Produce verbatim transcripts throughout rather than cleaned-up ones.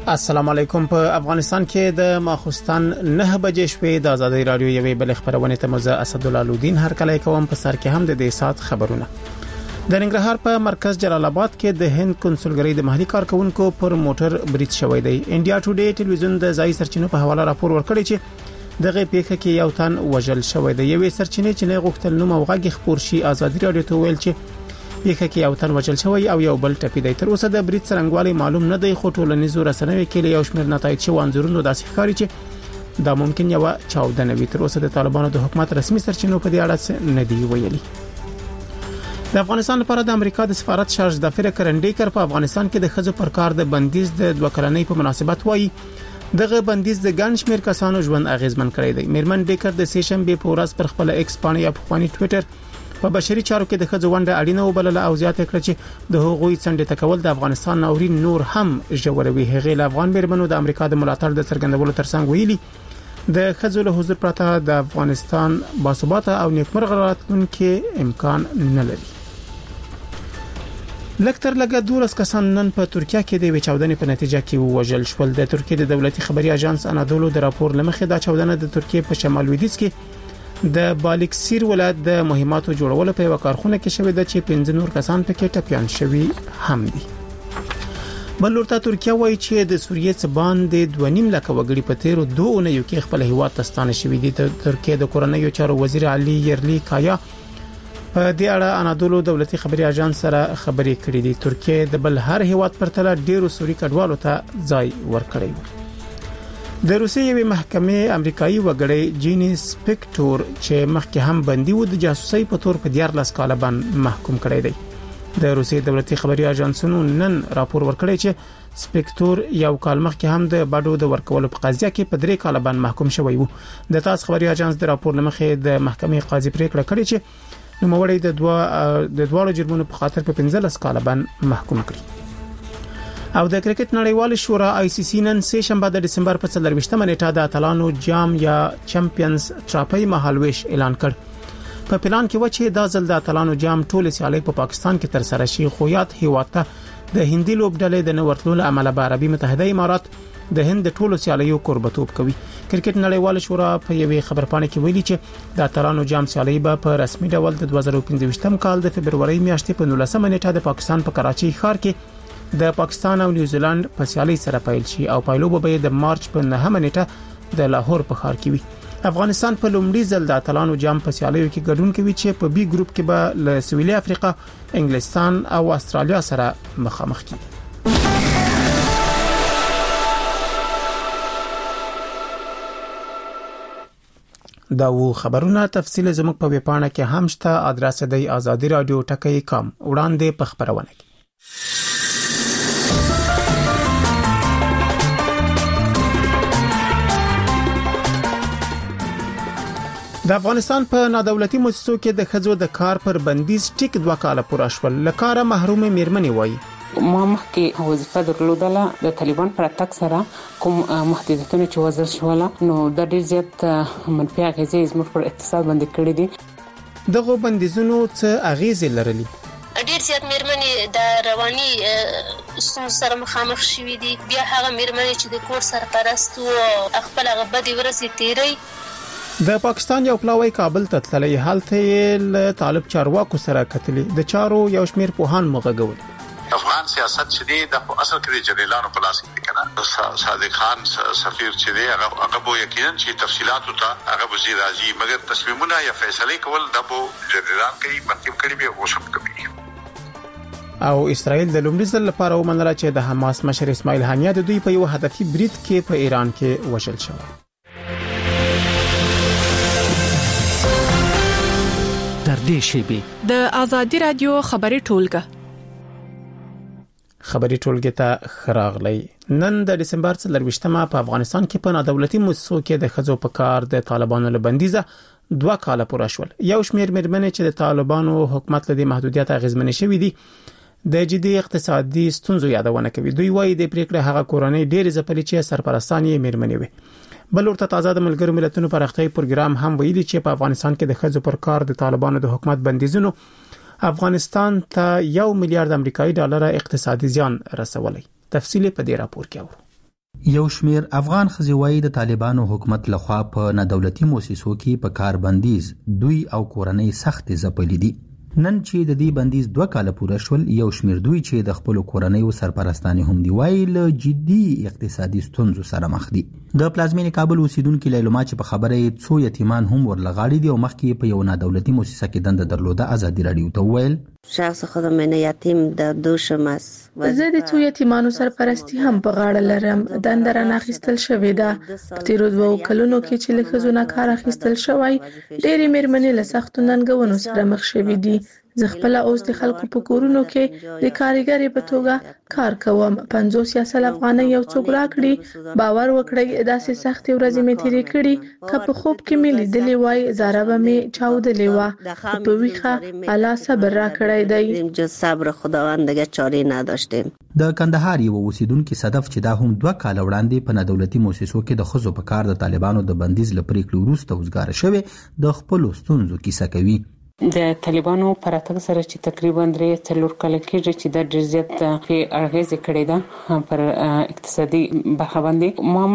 السلام علیکم. په افغانستان کې د ماخوستن نه بجې شوې د ازادي رادیو یوې بل خبرونه ته مزه اسدالله لودین هر کله کوم په سر کې هم د دې سات خبرونه. د ننګرهار په مرکز جلال آباد کې د هند کنسولګری د محلي کارکونکو پر موټر بریټ شوی دی. انډیا ټوډے ټلویزیون د ځای سرچینو په حواله راپور ورکړی چې دغه پیښه کې یو تن وژل شوی دی. یوې سرچینې چې نه غوښتل نوم او غږ خبر شي ازادي رادیو ته ویل چې پیښه کې یو تن وژل شوی او یو بل ټپي دی. تر اوسه د بریټ څرنګوالي معلوم نه دی، خو ټولنیزو رسنیو کې یو شمېر نتایج شو انځورونو داسې ښکاري چې دا ممکن یو چاودنه وي. تر اوسه د طالبانو د حکومت رسمي سرچینو په دې اړه نه دی ویلي. د افغانستان لپاره د امریکا د سفارت شارج دافر کرنډیکر په افغانستان کې د خزو پر کار د بندیز د دوه کلنۍ په مناسبت وایي دغه بندیز د ګڼ شمېر کسانو ژوند اغیزمن کړی دی. میرمن ډیکر د سې شنبه په ورځ پر خپل ایکس باندې یا په خواني ټوئیټر په بشري چارو کې د خزو ونډه اړینه وبلله او زیاته کړه چې د هغوی څنډه تکول د افغانستان ناورین نور هم ژوروي. هغه له افغان میرمنو د امریکا د ملاتړ د څرګندولو ترڅنګ ویلي د خزو له حضور پرته د افغانستان باثباته او نیکمرغه راتلونکي امکان نه لري. لکتر لګه دولس کسان نن په ترکیه کې د چاودنې په نتیجه کې وژل شول. د ترکیه د دولتي خبري اژانس انادولو د راپور لمخې دا چاودنه د ترکیه په شمال لویدیځ کې د بالیکسیر ولایت د مهماتو جوړولو په یو کارخونه کې شوې ده چې پنځه نور کسان پکې ټپيان شوي هم دي. بل ورته ترکیه وایي چې د سوریې څبان د دوه نیم لک وګړي په تیرو دوه اونیو کې خپل هیواد ته ستانه شوي دي. د ترکیه د کورنیو چارو وزیر علي یرلی کایا په دې اړه انادولو دولتي خبري اژانس سره خبرې کړې دي. ترکیه د بل هر هیواد پرتله ډیرو سوري کډوالو ته ځای ورکړی و. د روسیې یوې محکمې امریکایي وګړی جینی سپیکټور چې مخکې هم بندي و د جاسوسي په تور په دیار لاس کال باندې محکوم کړی دی. د روسیې دولتي خبري اژانسونو نن راپور ورکړی چې سپیکټور یو کال مخکې هم د باډو د ورکولو په قضیه کې په درې کال باندې محکوم شوی و. د تاس خبري اژانس د راپور لمخې د محکمې قاضي پریکړه کړې چې نوموړی د دوه د دوه جرمونو په خاطر په پنځه لس کال باندې محکوم کړی. او د کرکټ نړیوال شورا آی سی سی نن سه شنبه د دسمبر په څلرويشتمه نیټه د اتلانو جام یا چمپیونز ټرافي مهالويش اعلان کړ. په پلان کې و چې د ځل د اتلانو جام ټول سیالي په پاکستان کې تر سره شي، خو یاد هیواد ته د هندي لوبډلې د نورتلو عمله به عربي متحده امارات د هند د ټولو سیالیو قربتوب کوي. کرکټ نړیوال شورا په یوې خبرپاڼه کې ویلي چې د اتلانو جام سیالي به په رسمي ډول د دوه زره پنځه کال د فبرवरी میاشتې په نولسمه نیټه د پاکستان په کراچي ښار کې د پاکستان او نیوزیلند په سیالي سره پیل شي او پایلو به د مارچ په نهمه نیټه د لاهور په ښار کې وي. افغانستان په لومړي ځل د اتلانو جام په سیالیو کې ګډون کوي چې په بي ګروپ کې به له سویلي افریقا، انګلستان او استرالیا سره مخامخ کیږي. دا و خبرونه تفصیل زموږ په ویبپاڼه کې هم شته. ادرس دی آزادی رادیو ټکی کام وړاندې په خبرونه کې. د افغانستان په نادولتي مؤسسو کې د خزو د کار پر بندیز ټیک دوه کال پوره شول. لکاره محروم میرمنې وایي ما مخکې وظیفه درلودله د طالبان پر اتاک سره کوم محدودیتونه چې وضع شول نو د ډیر زیات منفي اغیزې زموږ پر اقتصاد باندې کړې دي. دغه بندیزونو څه اغیزې لرلي؟ ډیر زیات میرمنې د رواني ستونزو سره مخامخ شوې دي. بیا هغه میرمنې چې د کور سرپرست او خپل هغه بدې ورځې تیري. د پاکستان یو پلاوی کابل ته تللی حالت له طالب چارواکو سره کتلی د چارو یو شمیر پوهان مغږول. افغان سیاست چې دی د اصل کې جنرالانو په لاس کې کنه صادق خان سفیر چې دی هغه هغه بو یقینا چې تفصيلات ته هغه وزیر راځي، مګر تصمیمونه یا فیصله کول د بو جنرالان کوي، مخکې کړي به وشم کوي. او اسرائیل د لومړي ځل لپاره ومنله چې د حماس مشر اسماعیل هانیه د دوی په یو هدفي بریټ کې په ایران کې وژل شو. در دې شیبه د آزادی رادیو خبري ټولګه خبري ټولګه ته خراغلی. نن د دسمبر څلرويشتمه په افغانستان کې په نادولتي مؤسسو کې د خزو په کار د طالبانو له بندیزه دوه کال پوره شول. یو شمیر میرمنې چې د طالبانو حکومت له محدودیت اغیزمنې شوې دي د جدي اقتصادي ستونزو یادونه کوي. دوی وایي د پریکړه هغه کورنۍ ډېر ځپلې چې سرپرستان یې میرمنې وي. بل ورته تازه د ملګرو ملتونو پرختي پروګرام هم ویلي چې په افغانستان کې د خزو پر کار د طالبانو د حکومت بندیزونو افغانستان ته یو میلیارډ امریکایي ډالر اقتصادي زیان رسولي. تفصیل په دې راپور کې اورو. یو شمیر افغان ښځې وایي د طالبانو حکومت لخوا په نادولتي مؤسسو کې په کار بندیز دوی او کورنۍ سختې ځپلې دي. نن چې د دې بندیز دوه کاله پوره شول، یو شمیر دوی چې د خپل کورنۍ سرپرستانې هم دی وایي له جدي اقتصادي ستونزو سره مخ دي. د پلازمینې کابل اوسیدونکو لیلما چې په خبره یې څو یتیمان هم ورلغاړي دي او مخکې په یو نادولتي مؤسسه کې دنده درلوده، ازادي رادیو ته وویل شخص خودم من یتیم در دوشم است. زه د څو یتیمانو سرپرستی هم په غاړه لرم. دنده رانه اخیستل شوې ده. په تیرو دوو کلونو کې چې له ښځو نه کار اخیستل شوی، ډېرې مېرمنې له سختو ننګونو سره مخ شوې دي. زه خپل اوس د خلکو په کورونو کې د کارګرې په توګه کار کوم. پنځوس یا سل افغانۍ یو څوک راکړي، باور وکړئ داسې سختې ورځې مې تیرې کړي که په خوب کې مې لیدلې وای زاره به مې چاودلې وه. په ویښه الله صبر راکړی دی. جز صبر خداوند دیگه چاره نداشتیم. د کندهار یو اوسیدونکو صدف چې دا هم دوه کال وړاندې په نادولتي مؤسسو کې د ښځو په کار د طالبانو د بندیز لپاره کړو وروسته وزګار شوی د خپل ستونزو کیسه کوي. د طالبانو پراتګ سره چې تقریبا درې څلور کال کېږي چې د ډېر زیات په اغیزه کړې ده پر اقتصادي برخه باندې. ما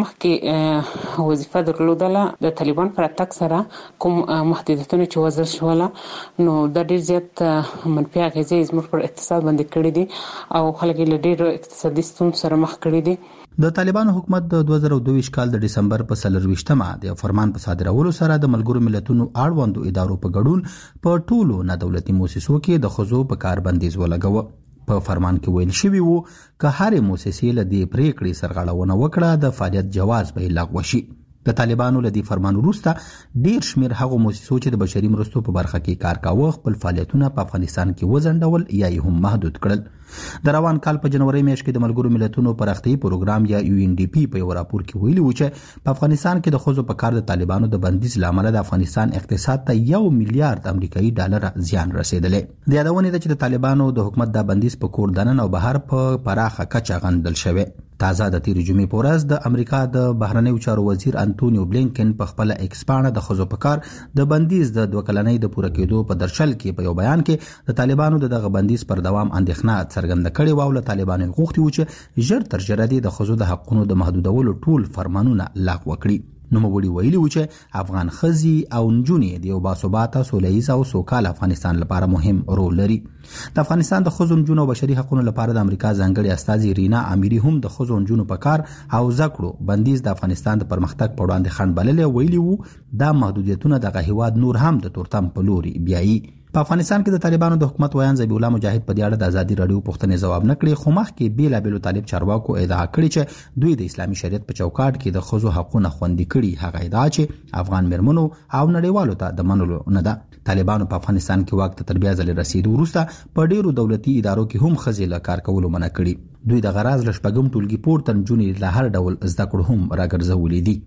مخکې وظیفه درلودله، د طالبان پراتګ سره کوم محدودیتونه چې وضع شول نو د ډېر زیات منفي اغیزه زموږ پر اقتصاد باندې کړې دي او خلک له ډېر اقتصادي ستونزو سره مخ کړي دي. د طالبانو حکومت د دوه زره دوه کال د ډسمبر په څلرویشتمه د فرمان په صادرولو سره د ملګرو ملتونو اړوندو ادارو په ګډون په ټولو نادولتي مؤسسو کې د ښځو په کار بندیز ولګاوه. په فرمان کې ویل شوی وو که هرې مؤسسې له دې پریکړې سرغړونه وکړه د فعالیت جواز به لغوه شي. د طالبانو له دې فرمان وروسته ډیر شمیر هغه مؤسسو چې د بشري مرستو په برخه کې کار کاوه خپل فعالیتونه په افغانستان کې وځنډول یا یې هم محدود کړل. د روان کال په جنوري میاشت کې د ملګرو ملتونو پراختیايي پروګرام یا یو ان ډي پی په یو راپور کې ویلي و چې په افغانستان کې د ښځو په کار د طالبانو د بندیز لامل د افغانستان اقتصاد ته یو میلیارډ امریکایي ډالر زیان رسیدلی. د یادونې ده چې د طالبانو د حکومت د بندیز په کور دننه او بهر په پراخه کچه غندل شوی. تازه د تیرې جمعې په ورځ د امریکا د بهرنیو چارو وزیر انټونیو بلینکن په خپل ایکس پاڼه د ښځو په کار د بندیز د دوه کلنۍ د پوره کېدو په درشل کې په یو بیان کې د طالبانو د دغه بندیز پر دوام اندېښنه څرګنده کړې و او له طالبانو غوښتي و چې ژر تر ژره د ښځو د حقونو د محدودولو ټول فرمانونه لغوه کړي. نوموړي ویلي و چې افغان ښځې او نجونې د یو باثباته سوله ییز او سوکاله افغانستان لپاره مهم رول لري. د افغانستان د ښځو نجونو او بشري حقوقو لپاره د امریکا ځانګړي استازي رینا امیری هم د ښځو نجونو په کار او زکړو بندیز د افغانستان د پرمختګ په وړاندې خنډ بللې. ویلي وو دا محدودیتونه دغه هیواد نور هم د تورتم په لوري بیایي. په افغانستان کې د طالبانو د حکومت ویان ذبیح الله مجاهد په دې اړه د ازادي رادیو پوښتنې ځواب نه کړي، خو مخکې بیلابیلو طالب چارواکو ادعا کړې چې دوی د اسلامي شریعت په چوکاټ کې د ښځو حقوقونه خوندي کړي. هغه ادعا چې افغان مېرمنو او نړیوالو ته د منلو نه ده. طالبانو په افغانستان کې واک ته تر بیا ځلې رسیدو وروسته په ډیرو دولتي ادارو کې هم ښځې له کار کولو منع کړي. دوی د غراض له شپږم ټولګي پورته نجونې له هر ډول زده کړو هم راګرځولې دي.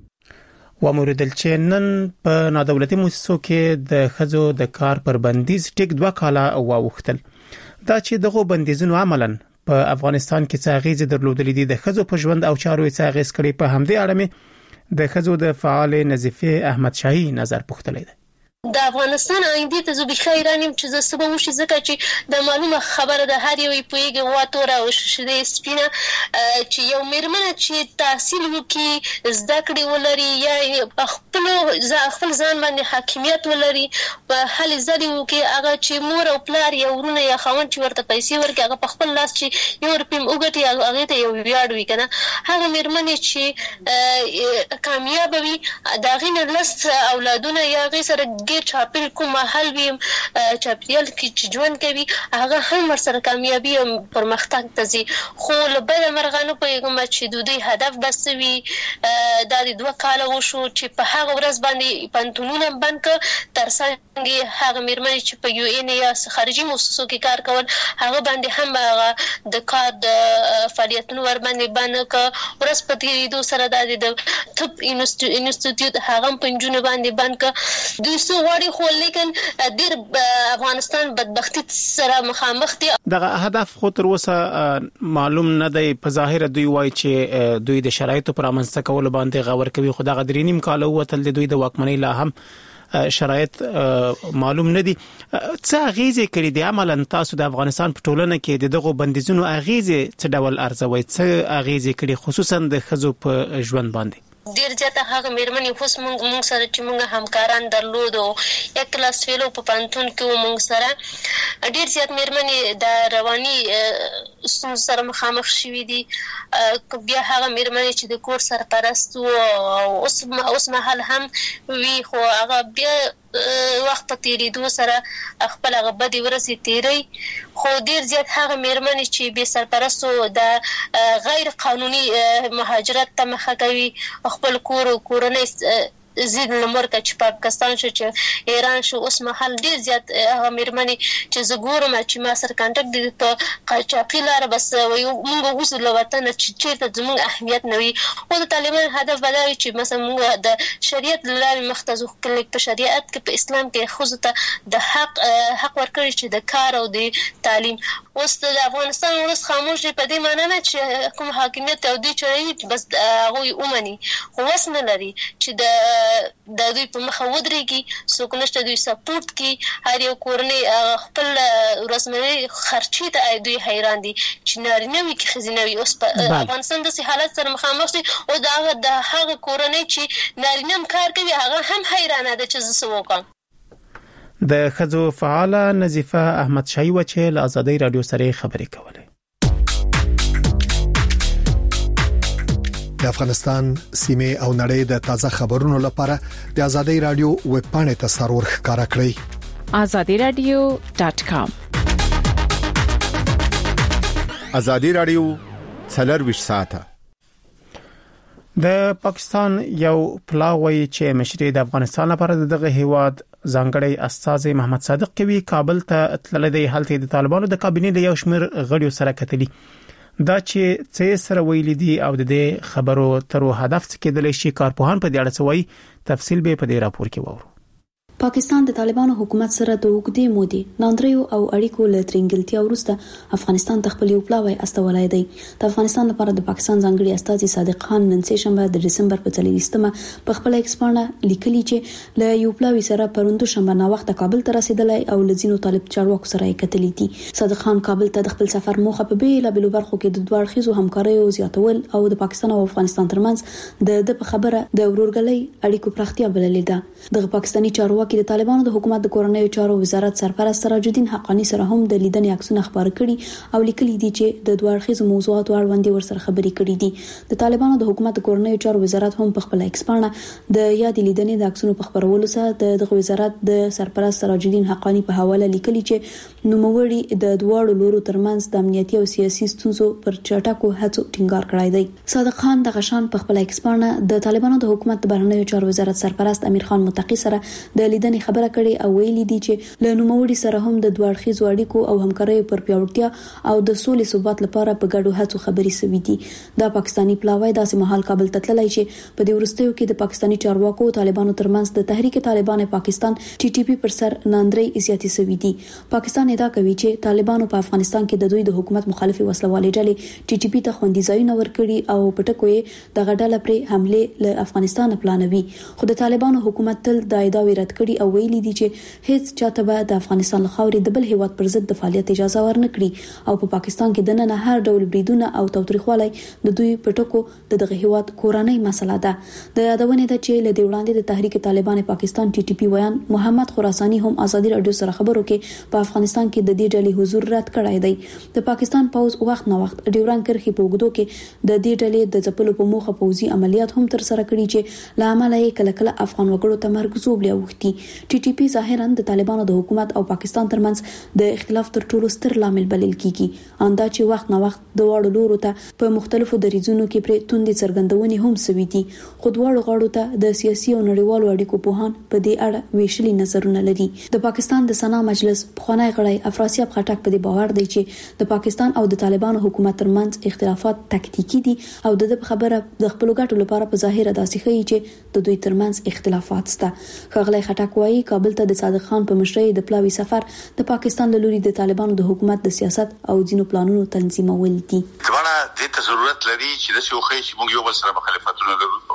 وموردل چې نن په نادولتي مؤسسو کې د ښځو د کار پر بندیز ټیک دوه کاله واوښتل. دا چې دغه بندیزونو عملاً په افغانستان کې څه اغیز درلودلې دي د ښځو په ژوند او چارو یې څه اغیز کړي، په همدې اړه مې د ښځو د فعال نظیفه احمد شاهي نظر پوښتلی دی. د افغانستان آینده ته زه بخیر ایرانیم چې زه سبا وشي ځکه چې د معلومه خبره د هر یو پویګه واتوره او شیده سپینه چې یو مېرمنه چې تحصیل وکي زده کړې ولري یا خپل خپل ځان باندې حاکمیت ولري په هلي ځلې وکي هغه چې مور او پلار یا ورونه یا خاوند چې ورته پیسې ورکړي هغه په خپل لاس چې یو روپیم وګټي هغه ته یو ویاړ وي کنه. هغه مېرمنې چې کامیاب وي دا غینه لست اولادونه یا غي سره چاپل کوم محل وي چاپیل کې چې ژوند کوي هغه هم ورسره کامیابی او پرمختګ ته ځي. خو له بل مرغانو په کوم چې د دوی هدف بسوي د دوه کاله وشو چې په هغه ورځ باندې پنتونونه بند ک ترڅنګ هغه مېرمنې چې په یو ان یا خارجي مؤسسو کې کار کول هغه باندې هم هغه د کار د فعالیتونو ور باندې بند ک ورځ په دې دوه سره د طب انسټیټیوټ هغه پنځونه باندې بند ک دوی سو وړي خو لیکن ډیر افغانستان بدبختی سره مخامخ دي. دغه هدف خو تر اوسه معلوم نه دی. په ظاهر دوی وایي چې دوی د شرایطو پر امنځته کولو باندې غور کوي، خو دغه درې نیم کال وتل د دوی د واکمنۍ لا هم شرایط معلوم نه دي. څه اغیزه کړي دي عملاً تاسو د افغانستان په ټولنه کې د دغه بندیزونو اغیزه څه ډول ارزوي، څه اغیزه کړي خصوصا د خزو په ژوند باندې؟ ډیر زیاته هغه مېرمنې خو موږ سره چې موږ همکاران درلودو یک کلاس فیلو په پانتون کې موږ سره ډیر زیات مېرمنې د رواني ستونزو سره مخامخ شوي دي. بیا هغه مېرمنې چې د کور سرپرست او اوس اوس مهال هم وي، خو هغه بیا وخت په تیریدو سره خپل هغه بدې ورځې تیری. خو ډیر زیات هغه مېرمنې چې بې سرپرستو د غیر قانوني مهاجرت ته مخه کوي، خپل کور او کورنۍ زید نمبر کا چې پاکستان شو چې ایران شو، اوس مهال ډیر زیات هغه مېرمنې چې زه ګورم چې ما سره کانټاکټ دي په قاچاقي لاره بس وایي موږ اوس له وطن چې چیرته زموږ اهمیت نه وي. او د طالبان هدف دا وي چې مثلا موږ د شریعت له لارې مخته ځو. په شریعت کې په اسلام کې ښځو ته د حق حق ورکړي چې د کار او د تعلیم. اوس د افغانستان ولس خاموش دی په دې معنی نه چې کوم حاکمیت او دوی چوي بس هغوی ومني، خو وس نه لري چې د د دوی په مخه ودرېږي، څوک نشته دوی سپورټ کوي. هر یو کورنۍ خپل ورځمنۍ خرچې ته دوی حیران دي چې نارینه وي که ښځینه وي. اوس په افغانستان داسې حالت سره مخامخ دي او د هغه د هغه کورنۍ چې نارینه هم کار کوي هغه هم حیرانه ده چې زه څه وکړم. د ښځو فعاله نظیفه احمد شاهي و چې له ازادۍ رادیو سره خبرې کولې. د افغانستان سیمه او نړۍ د تازه خبرونو لپاره د ازادۍ رادیو ویب پاڼې ته سرور ښکارا کړئ azadi radio dot com. ازادي رادیو څلور ساعته. د پاکستان یو پلاوی چې مشري د افغانستان لپاره دغه هیواد ځانګړی استاذ محمد صادق کوي کابل ته تللی دی. هلته د طالبانو د کابینې د یو شمېر غړیو سره کتلی. دا چې څه سره ویل دي او د دې خبرو تر هدف څخه کېدل شي کارپوهان په دې اړه څه وایي، تفصیل به په دې راپور کې وورو. پاکستان د طالبانو حکومت سره د وګړي مودي ناندریو او اړیکو له ترنګلتیا وروسته افغانستان تخپل یو پلاوی استولای دی. د افغانستان لپاره د پاکستان ځانګړي استاذ صادق خان نن سه شنبه د دسمبر په څلوېښتمه په خپل ایکسپانه لیکلي چې له یو پلاوی سره پروندو شنبه نا وخت کابل ته رسیدلی او لزینو طالب چارواکو سره کتلی دي. صادق خان کابل ته د خپل سفر موخه په بیل بیل برخو کې د دوه اړخیزو همکاریو زیاتول او د پاکستان او افغانستان ترمنځ د د خبره د ورورګلۍ اړیکو پراختیا بللې ده. د پاکستاني چارواکي د طالبانو د حکومت د کورنیو چارو وزارت سرپرست سراج الدین حقانی سره هم د لیدنې عکسونه خبر کړي او لیکلي دي چې د دوه اړخیزو موضوعاتو اړوند ورسره خبرې کړي دي. د طالبانو د حکومت د کورنیو چارو وزارت هم په خپل ایکسپانه د یاد لیدنې د عکسونو په خبرولو سره د دغه وزارت د سرپرست سراج الدین حقانی په حواله لیکلي چې نوموړي د دوه لورو ترمنځ د امنیتي او سیاسي ستونزو پر چټکو هڅو ټینګار کړی دی. صادق خان د غشان په خپل ایکسپانه د طالبانو د حکومت د بهرنیو چارو وزارت سرپرست امیر خان متقی سره د لیدنې خبره کړي او ویلي دي چې له نوموړي سره هم د دوه اړخیزو اړیکو او همکاریو پر پیاوړتیا او د سولې ثبات لپاره په ګډو هڅو خبرې شوې دي. دا پاکستانی پلاوی داسې مهال کابل ته تللی چې په دې وروستیو کې د پاکستانی چارواکو طالبانو ترمنځ د تحریک طالبان پاکستان ټي ټي پی پر سر ناندري زیاتې شوې دي. پاکستان ادعا کوي چې طالبانو په افغانستان کې د دوی د حکومت مخالفي وسلوالې ډلې ټي ټي پی ته خوندي ځایونه ورکړي او پټکو یې د غډاله پر حمله له افغانستان پلانوي. خو د طالبانو حکومت تل د ادعاوې رد کړي او ویلي دي چې هیڅ چاته به د افغانستان له خاورې د بل هیواد پر ضد د فعالیت اجازه ورنکړي او په پاکستان کې د نن هر ډول بریدونه او توتریخوالی د دوی پټکو د دغه هیواد کورنۍ مسله ده. د یادونه ده چې له دې وړاندې د تحریک طالبان پاکستان ټي ټي پی ویان محمد خراساني هم ازادي رادیو سره خبرو کې په افغانستان کې د دې ډلې حضور رد کړی دی. د پاکستان پوز وخت نه وخت ډیوران کرخي په وګدو کې د دې ډلې د ځپلو په موخه پوزي عملیات هم تر سره کړي چې لامل یې کله کله افغان وګړو ته مرګ زوبلیا وختي. ټي ټي پی ظاهرا د طالبانو د حکومت او پاکستان ترمنځ د اختلاف تر ټولو ستر لامل بلل کیږي. اندا چې وخت نه وخت د واړو لورو ته په مختلفو دریځونو کې پر توندې څرګندونې هم سوي دي. خو دواړو غاړو ته د سیاسي او نړیوالو اړیکو په هان په دې اړه ویشلي نظرونه لري. د پاکستان د سنا مجلس پخوانی غړی افراسیاب خټک په دې باور دی چې د پاکستان او د طالبانو حکومت ترمنځ اختلافات تکتیکی دي او د خبره د خپل ګټو لپاره په ظاهر داسې ښیي چې د دوی ترمنځ اختلافات شته. خغلی خټک وايي کابل ته د صادق خان په مشرۍ د پلاوی سفر د پاکستان له لوري د طالبانو د حکومت د سیاست او ځینو پلانونو تنظیمول دي. ځوانه د ته ضرورت لري چې د څه وخت چې موږ یو بل سره مخالفتونه لرو.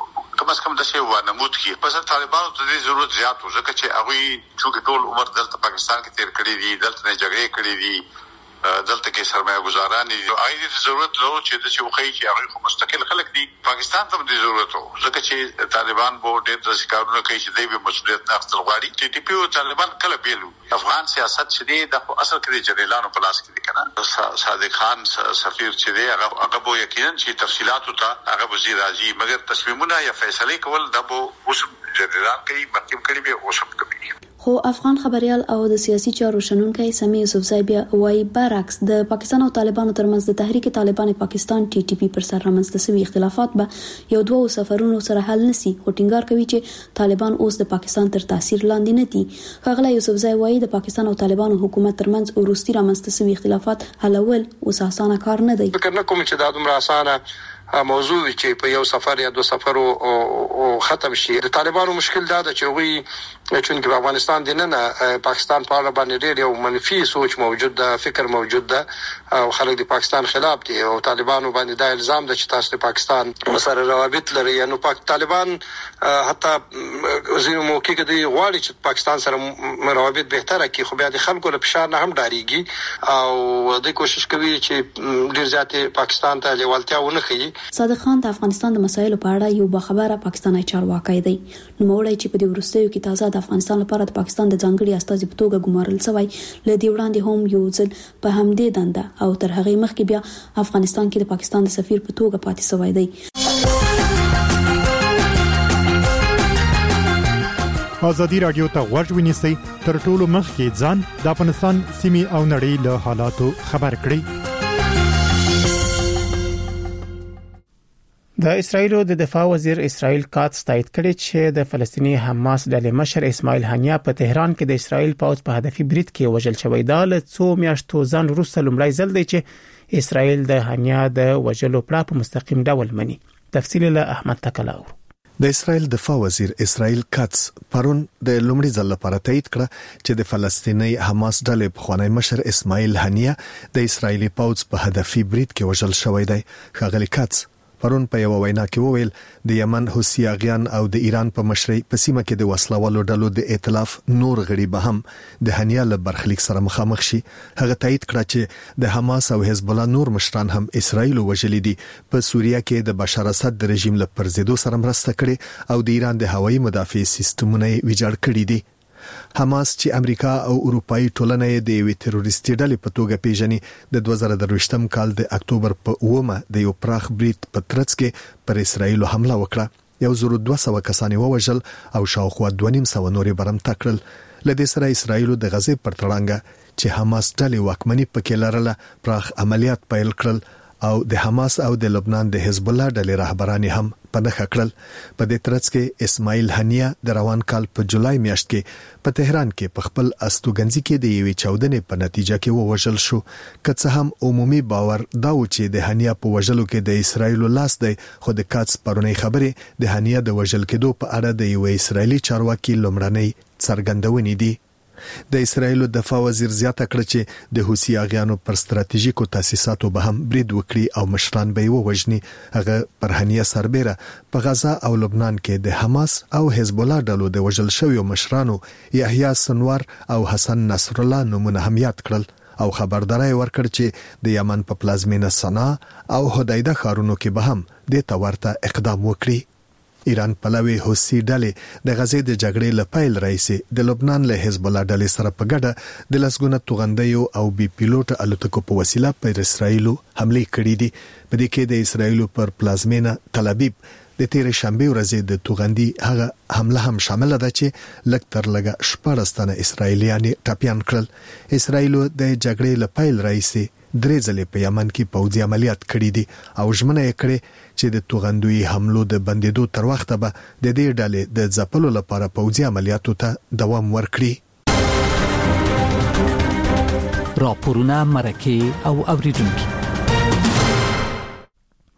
کم از کم د شی و نمود کی پس طالبانو ته د ضرورت زیات و ځکه چې هغه چې ټول عمر دلته پاکستان کې تیر کړی دي دلته نه جګړې کړې دي دلته کې سرمایه گزاران دي اې د ضرورت لرو چې د چوخی چې هغه خو مستقل خلک دي پاکستان ته د ضرورت وو ځکه چې طالبان به ډېر د شکارونو کوي چې دوی به مسؤلیت نه اخیستل غواړي ټي ټي پی او طالبان کله بیلو افغان سیاست چې دی د اصل کې جنرالانو په لاس کې دي کنه صادق خان سفیر چې دی هغه هغه به یقینا چې تفصيلات ته هغه وزیر راځي مګر تصمیمونه یا فیصله کول د بو اوس جنرال کوي مخکې کړي به اوس کوي خو افغان خبريال او د سیاسي چارو شنونکي سمي یوسفزای بیا وایي برعکس د پاکستان او طالبانو ترمنځ د تحریک طالبان پاکستان ټي ټي پی پر سر رامنځته شوی اختلافات به یو دوه سفرونو سره حل نسی خو ټینګار کوي چې طالبان اوس د پاکستان تر تاثیر لاندې نه دي خغله یوسفزای وایي د پاکستان او طالبانو حکومت ترمنځ ورستي رامنځته شوی اختلافات حلول اوس اسانه کار نه دی فکر نه کوم چې دا دومره اسانه موضوع چې په یو سفر یا دو سفر او ختم شي د طالبانو مشکل دا ده چې وی چې په افغانستان د نه پاکستان په اړه باندې ډېر یو منفي سوچ موجود ده فکر موجود ده او خلک د پاکستان خلاف دي او طالبانو باندې دا الزام ده چې تاسو د پاکستان سره روابط لري نو پاک طالبان حتی زینو موقع کې دی غواړي چې پاکستان سره روابط بهتره کړي خو بیا د خلکو له فشار نه هم ډاریږي او د کوشش کوي چې ډېر زیات پاکستان ته لیوالتیا ونه کوي صادق خان د افغانستان د مسایلو په اړه یو باخبره پاکستاني چارواکي دی نو موړی چې په دې ورستیو کې تازه د افغانستان لپاره د پاکستان د ځانګړي استازي په توګه ګمارل شوی لدی وړاندې هم یو ځل په همدې دنده او تر هغه مخکې بیا افغانستان کې د پاکستان د سفیر په توګه پاتې شوی دی ازادي رادیو ته غوږ ونیسئ تر ټولو مخکې ځان د افغانستان سیمې او نړۍ له حالاتو خبر کړئ د اسرایل د دفاع وزیر اسرائیل کاتس تایید کړی چې د فلسطینی حماس ډلې مشر اسماعیل هانیه په تهران کې د اسرائیل پوځ په هدفي برید کې وژل شوی دا له څو میاشتو ځان وروسته لومړی ځل دی چې اسرائیل د هانیه د وژلو پړه په مستقیم ډول مني تفصیل له احمد تکلاو د اسرائیل دفاع وزیر اسرائیل کاتس پرون د لومړي ځل لپاره تایید کړ چې د فلسطینی حماس ډلې په خوانی مشر اسماعیل هانیه د اسرائیلي پوځ په هدفي برید کې وژل شوی دی ښاغلی کاتس پرون په یو وینا کې وویل د یمن حوثي اغیان او د ایران په مشرۍ په سیمه کې د وسلوالو ډلو د ائتلاف نور غړي به هم د هانیه له برخلیک سره مخامخ شي هغه تایید کړ چې د حماس او حزب الله نور مشران هم اسرائیل وژلي دي په سوریه کې د بشار اسد د رژیم له پرزیدو سره مرسته کړې او د ایران د هوایي مدافع سیستمونه ویجاړ کړي دي حماس چې امریکا او اروپאי ټولنې د یوې تروریستي ډلې په توګه پیژني د دوه زره درویشتم کال د اکتوبر په اومه د یو پراخ برید په ترڅ کې پر اسرائیل حمله وکړه یو زر دوه سوه کسان ووژل او شاوخوا دوه نیم سوه نور برم تکړل لدې سره اسرائیل د غزې پر تړانګه چې حماس ډلې واکمنۍ پکې لرله پراخ عملیات پیل کړل او د حماس او د لبنان د حزب الله ډلې رهبران هم په نخښه کړل په دې ترڅ کې اسماعیل هانیه د روان کال په جولای میاشت کې په تهران کې په خپل استوګنځي کې د یوې چاودنې په نتیجه کې ووژل شو که څه هم عمومي باور دا و چې د هانیه په وژلو کې د اسرائیل لاس دی خو د کاتس پرونی خبرې د هانیه د وژل کېدو په اړه د یوې اسرائیلي چارواکي لومړنۍ څرګندونې دي د اسرائیل دفاع وزیر زیاته کړ چې د حوثي اغیانو پر ستراتیژیکو تاسیساتو به هم برید وکړي او مشران به ووژني هغه پر هانیه سربېره په غزا او لبنان کې د حماس او حزب الله ډلو د وژل شویو مشرانو یحیی سنوار او حسن نصر الله نومونه هم یاد کړل او خبرداري ورکړ چې د یمن په پلازمینه سنا او هدایده ښارونو کې به هم د تورته اقدام وکړي ایران پلوي حوثي ډلې د غزې د جګړې لپاره رئیسي د لبنان له حزب الله ډلې سره په ګډه د لسګونه توغندیو او بي پیلوټ الوتکو په وسیله پر اسرائیل حمله کړې دي په دې کې د اسرائیل پر پلازمینه تل ابیب د تیر شنبه ورځې د توغندي هغه حمله هم شامل ده چې لکتر لګه شپږستانه اسرائیلیان ټاپیان کړل اسرائیل د جګړې لپاره رئیسي درې ځلې په یمن کې پوځي عملیات کړې دي او ژمنه یې کړې چې د توغندوی حملو د بندیدو تر وخته به د دې ډلې د ځپلو لپاره پوځي عملیاتو ته دوام ورکړي راپورونه مرکه او اوریدونکو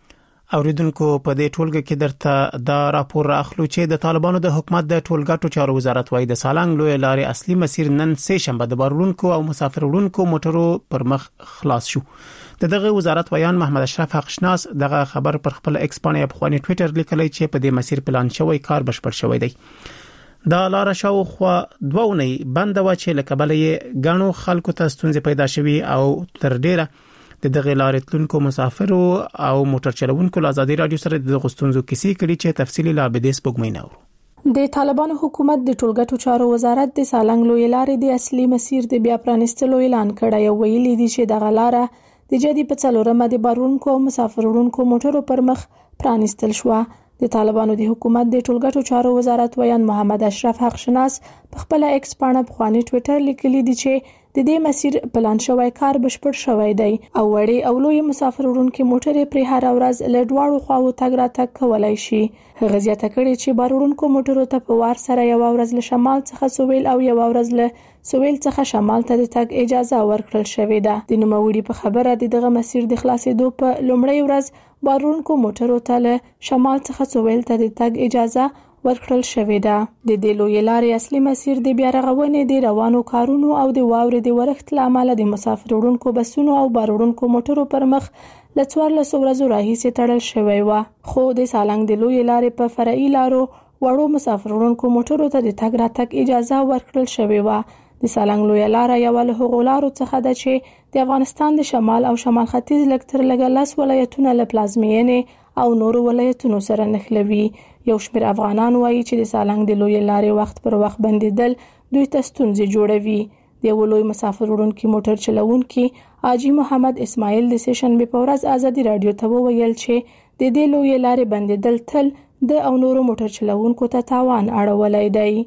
اوریدونکو په دې ټولګه کې درته دا راپور راخلو چې د طالبانو د حکومت د ټولګټو چارو وزارت وايي د سالنګ لوی لارې اصلي مسیر نن سه شنبه د بارونکو او مسافر وړونکو موټرو پر مخ خلاص شو. دغه وزارت ویان محمد اشرف حقشناس دغه خبر پر خپل ایکس باندې په خواني ټوئیټر لیکلی چې په دې مسیر پلان شوی کار بشپړ شوی دی. دا لار شاوخوا دوه اونۍ بند و چې لکبل یې غاڼو خلکو ته ستونزې پیدا شوي او تر ډیره د دغه لارې تلونکو مسافر او موټر چلوونکو له ازادي رادیو سره د غستونزو کیسې کړي چې تفصیلی لا بدیس پګمیناو. د طالبانو حکومت د ټولګټو چارو وزارت د سالنګ لوی لارې د اصلي مسیر د بیا پرانستلو اعلان کړی او ویلي دي چې دغه لار د جدي په څلورمه د بارونکو او مسافر وړونکو موټرو پر مخ پرانستل شو. د طالبانو د حکومت د ټولګټو چارو وزارت ویان محمد اشرف حقشناس په خپل ایکس باندې په خواني ټوئیټر لیکلی دی چې د دې مسیر پلان شوی کار بشپړ شوی دی او وړي او لوی مسافر وړونکو موټر پر هر ورځ له دواړو خواو تګ راتګ کولای شي. هغه زیاته کړي چې بار وړونکو موټرو ته په وار سره یو ورځ له شمال څخه سویل او یو ورځ له سویل څخه شمال ته د تګ اجازه ورکړل شوې ده. د نوموړي په خبره د دغه مسیر د خلاصېدو په لومړی ورځ بارونکو موټرو ته له شمال څخه سویل ته د تګ اجازه ورکړل شوې ده. د دې لوی لارې اصلي مسیر د بیا رغونې د روانو کارونو او د واورې د ورښت لامل د مسافر وړونکو بسونو او بار وړونکو موټرو پر مخ له څوارلسو ورځو راهیسې تړل شوی و. خو د سالنګ د لوی لارې په فرعي لارو وړو مسافر وړونکو موټرو ته د تګ راتګ اجازه ورکړل شوی و. د سالنګ لوی لار یو له هغو لارو څخه ده چې د افغانستان د شمال او شمال ختیځ لکتر لګلاس ولایتونه له پلازمینې او نورو ولایتونو سره نښلوي. یو شمېر افغانان وایي چې د سالنګ د لوی لارې وخت پر وخت بندیدل دوی ته ستونزې جوړوي. د یو لوی مسافر وړونکي موټر چلوونکي حاجی محمد اسماعیل د سیشنبه په ورځ ازادي رادیو ته وویل چې د دې لوی لارې بندیدل تل د او نورو موټر چلوونکو ته تاوان اړولای دی.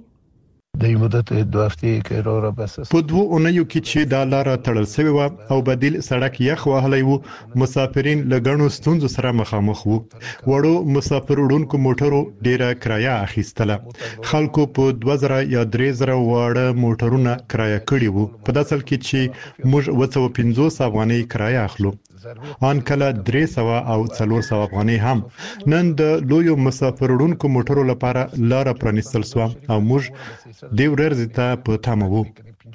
د مدت دوه هفتې کې را بس په دوه اونیو کې چې دا لار تړل شوی و او بدیل سړک یخ وهلی وو مسافرین لګڼو ستونزو سره مخامخ وو. وړو مسافر وړونکو موټرو ډیره کرایه اخیستله. خلکو په دوه زره یا درې زره واړه موټرونه کرایه کړي وو په داسل کې چې موږ اوه سوه پنځوس افغانۍ کرایه اخلو. ان کله درې سوه او څلور سوه افغانۍ هم. نن د لویو مسافر وړونکو موټرو لپاره لار پرانستل شوه او موږ د ورځې ته په تمه وو.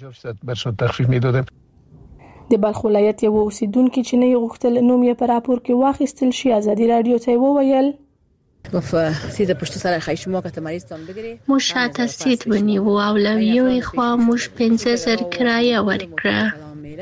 د بلخ ولایت یو اوسیدونکو چې نه غوښتل نوم یې په راپور کې واخیستل شي ازادي رادیو ته وویل گفت سید پشت سر خواهی شما که تمریزتان بگیری موش شاید از سید بنیو و اولویوی خواه موش پنزه زر کرایه ورکره.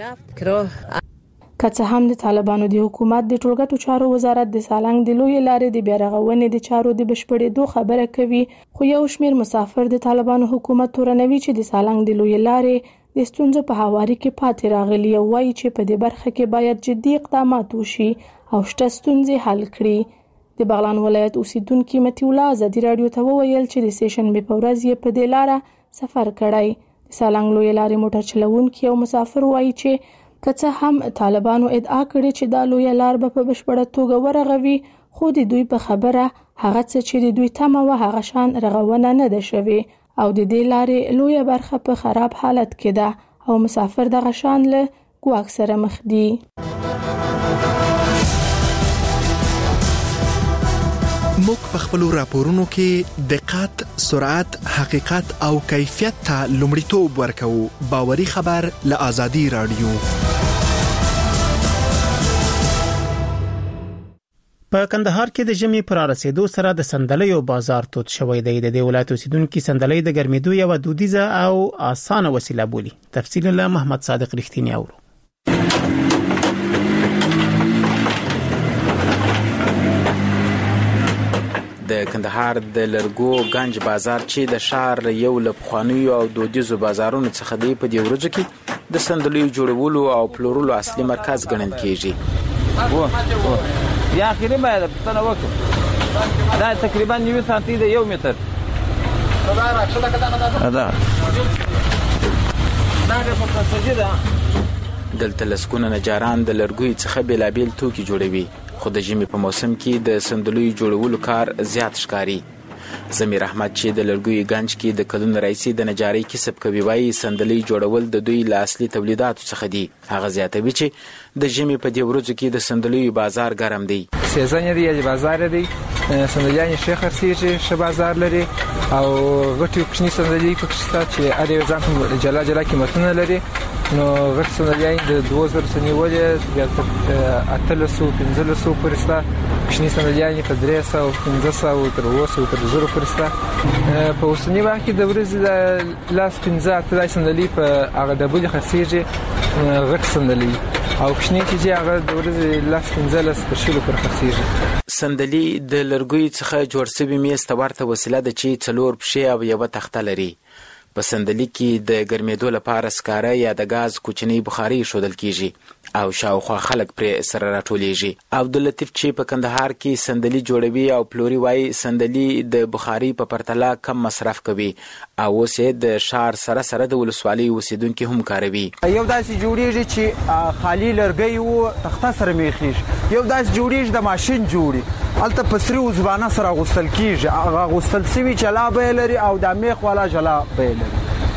که څه هم د طالبانو د حکومت د ټولګټو چارو وزارت د سالنګ د لوی لارې د بیا رغونې د چارو د بشپړېدو خبره کوي خو یو شمېر مسافر د طالبانو حکومت تورنوي چې د سالنګ د لوی لارې د ستونزو په هواري کې پاتې راغلي او وایي چې په دې برخه کې باید جدي اقدامات وشي او شته ستونزې حل کړي. د بغلان ولایت اوسیدونکو متي الله ازادي رادیو ته وویل چې د سیشنبه په ورځ یې په دې لاره سفر کړی. د سالنګ لوی لارې موټر چلوونکي او مسافر وایي چې که څه هم طالبانو ادعا کړې چې دا لوی لار به په بشپړه توګه ورغوي خو د دوی په خبره هغه څه چې د دوی تمه و هغه شان رغونه نه ده شوې او د دې لارې لویه برخه په خراب حالت کې ده او مسافر دغه شان له ګواښ سره مخ دي. موږ په خپل راپورونو کې دقت، سرعت، حقیقت او کیفیت ته لومړیتوب ورکوو. باوري خبر له ازادي رادیو. په کندهار کې د ژمي پر رسیدو سره د سندلیو بازار توت شوی دی. د دې ولایت اوسیدونکو سندلۍ د ګرمېدو یو دودیزه او اسانه وسیله بولي. تفصیل له محمد صادق رښتینی اورو. د کندهار د لرګو گنج بازار چې د شهر یو له پخوانیو او دودیزو بازارونو څخه دی په دې ورځو کې د سندلیو جوړولو او پلورلو اصلي مرکز ګڼل کیږي. و یا اخیری باید پښتنه وکړو دا تقریبا نیو سانتي د یو متر دا دلته لسکونه نجاران د لرګوي څخه بیلابیل توکي جوړوي خو د ژمي په موسم کې د سندلیو جوړولو کار زیات ښکاري. زمیر احمد چې د لرګیو ګنج کې د کلونو راځي د نجاري کسب کوي وایي صندلۍ جوړول د دوی له اصلي تولیداتو څخه دي. هغه زیاتوي چې د ژمي په دې ورځو کې د صندلیو بازار ګرم دی. سیزن دی یا بازار دی، صندلیان ښه خرڅېږي، ښه بازار لري او غټي کوچني صندلۍ پکې شته چې اړ یو ځان جلا جلا قیمتونه لري. نو غټ صندلیان د دوه زره سنیولې بیا تر اتلسو پنځلسو پورې شته، کوچني صندلیان په درې سوه پنځه سوه تر اووه سوه تر زرو پورې شته. په اوسني وخت کې د ورځې د لاس پنځه اته صندلۍ په هغه ډبلې خرڅېږي غټ صندلۍ، او کوچني چې هغه د ورځې لاس پنځلس تر شلو پورې خرڅېږي. صندلۍ د لرګیو څخه جوړ شوې میز ته ورته وسیله ده چې څلور پښې او یوه تخته لري. په صندلۍ کې د ګرمېدو لپاره سکاره یا د غاز کوچنی بخاري ایښودل کیږي او شاوخوا خلک پرې سره راټولیږي. عبداللطیف چې په کندهار کې صندلۍ جوړوي او پلوري وایي صندلۍ د بخاري په پرتله کم مصرف کوي او اوس یې د ښار سره سره د ولسوالۍ اوسیدونکي هم کاروي. یو داسې جوړیږي چې خالي لرګی وو تخته سره میخیږي، یو داسې جوړیږي د ماشین جوړي الته په سری وزبانه سره غوستل کیږي، هغه غوستل سوي جلا به لري او د میخ والا جلا به لري.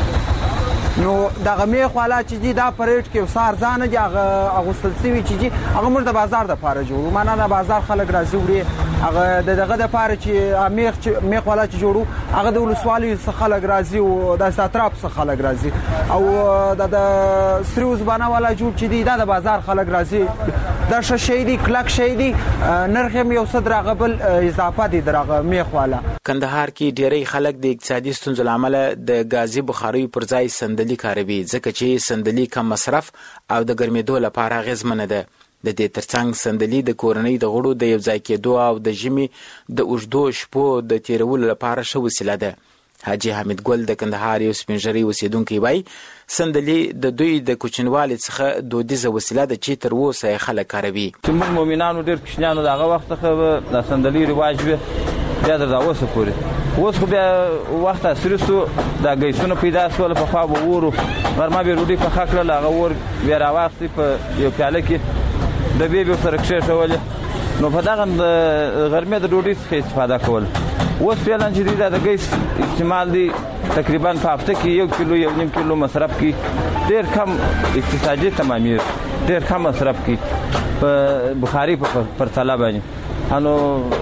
نو دغه میخ والا چې دی دا پریټ کې وسار ځانه دی هغه غوستل سوي چې دی هغه موږ د بازار د پاره جوړو، معنا د بازار خلک راځي وړي هغه دغه د پاره چې میخ میخ والا چې جوړو هغه د ولسوالۍ څخه خلک راځي او د اطراف څخه خلک راځي، او د سری وزبانه والا جوړ چې دی دا د بازار خلک راځي. دا ښه شی دی، کلک شی دی، نرخ هم یو څه درغه بل اضافه دی درغه میخ والا. کندهار کې ډېری خلک د اقتصادي ستونزو له امله د غازي بخاري پر ځای صندلۍ کاروي ځکه چې صندلۍ کم مصرف او د ګرمېدو لپاره اغېزمنه ده. د دې ترڅنګ صندلۍ د کورنۍ د غړو د یو ځای کېدو او د ژمي د اوږدو شپو د تېرولو لپاره ښه وسیله ده. حاجي حمید ګل د کندهار یو سپین ږیری اوسیدونکی وایي صندلۍ د دوی د کوچنیوالي څخه دودیزه وسیله ده چې تر اوسه یې خلک کاروي. چې موږ مؤمنانو ډېر کوچنیانو د هغه وخت څخه د صندلۍ رواج وي بیا تر دا اوسه پورې. اوس خو بیا وخت عصري سو، دا ګیسونه پیدا سول، پخوا به ورو غرمه به ډوډۍ پخه کړله، هغه ور بیا راواخلي په یو پیاله کې ډبې به ورسره کښېښولې، نو په دغه غرمې د ډوډۍ څخه استفاده کول. اوس فعلا چې دی دا د ګیس استعمال دی تقریبا په هفته کې یو کیلو یو نیم کیلو مصرف کی ډېر کم اقتصادي تمامیر ډېر کم مصرف کی په بخاري په پرتله باندې. انو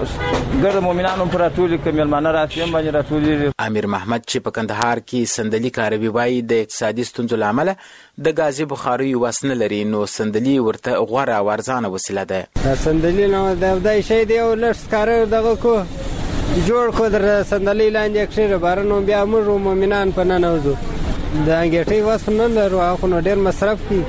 ګرد مؤمنانو پر ټول کې ملمانه راځي هم باندې راټولي. امیر محمد چې په کندهار کې صندلۍ کاروي وایي د اقتصادي ستونزو له امله د غازي بخاري وسنه لري، نو صندلۍ ورته غوره او ارزانه وسیله ده. صندلۍ نو د دای شی دی او لږ سکاره دغه کو جوړ کو در صندلۍ لاندې کښې بارنو بیا موږ مؤمنان په ننوځو. د انګېټۍ وس نه لرو، هغه نو ډېر مصرف کی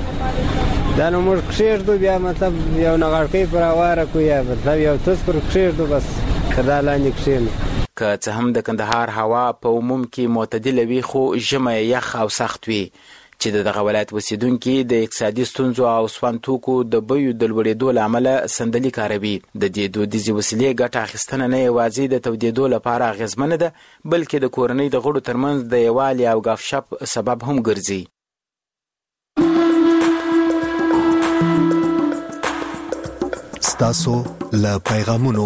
دا نو موږ کښېږدو بیا مطلب یو نغړکۍ پر هواره کو یا مطلب یو تس پر کښېږدو بس که دا لاندې کښېنو. که څه هم د کندهار هوا په عموم کې معتدله وي خو ژمی یخ او سخت وي چې دغه ولایت اوسیدونکي د اقتصادي ستونزو او سون توکو د بیو د لوړېدو له امله صندلۍ کاروي. د دې دودیزې وسیلې ګټه اخیستنه نه یوازې د تودېدو لپاره اغېزمنه ده بلکې د کورنۍ د غړو ترمنځ د یووالي او ګپ شپ سبب هم ګرځي. ستاسو له پیغامونو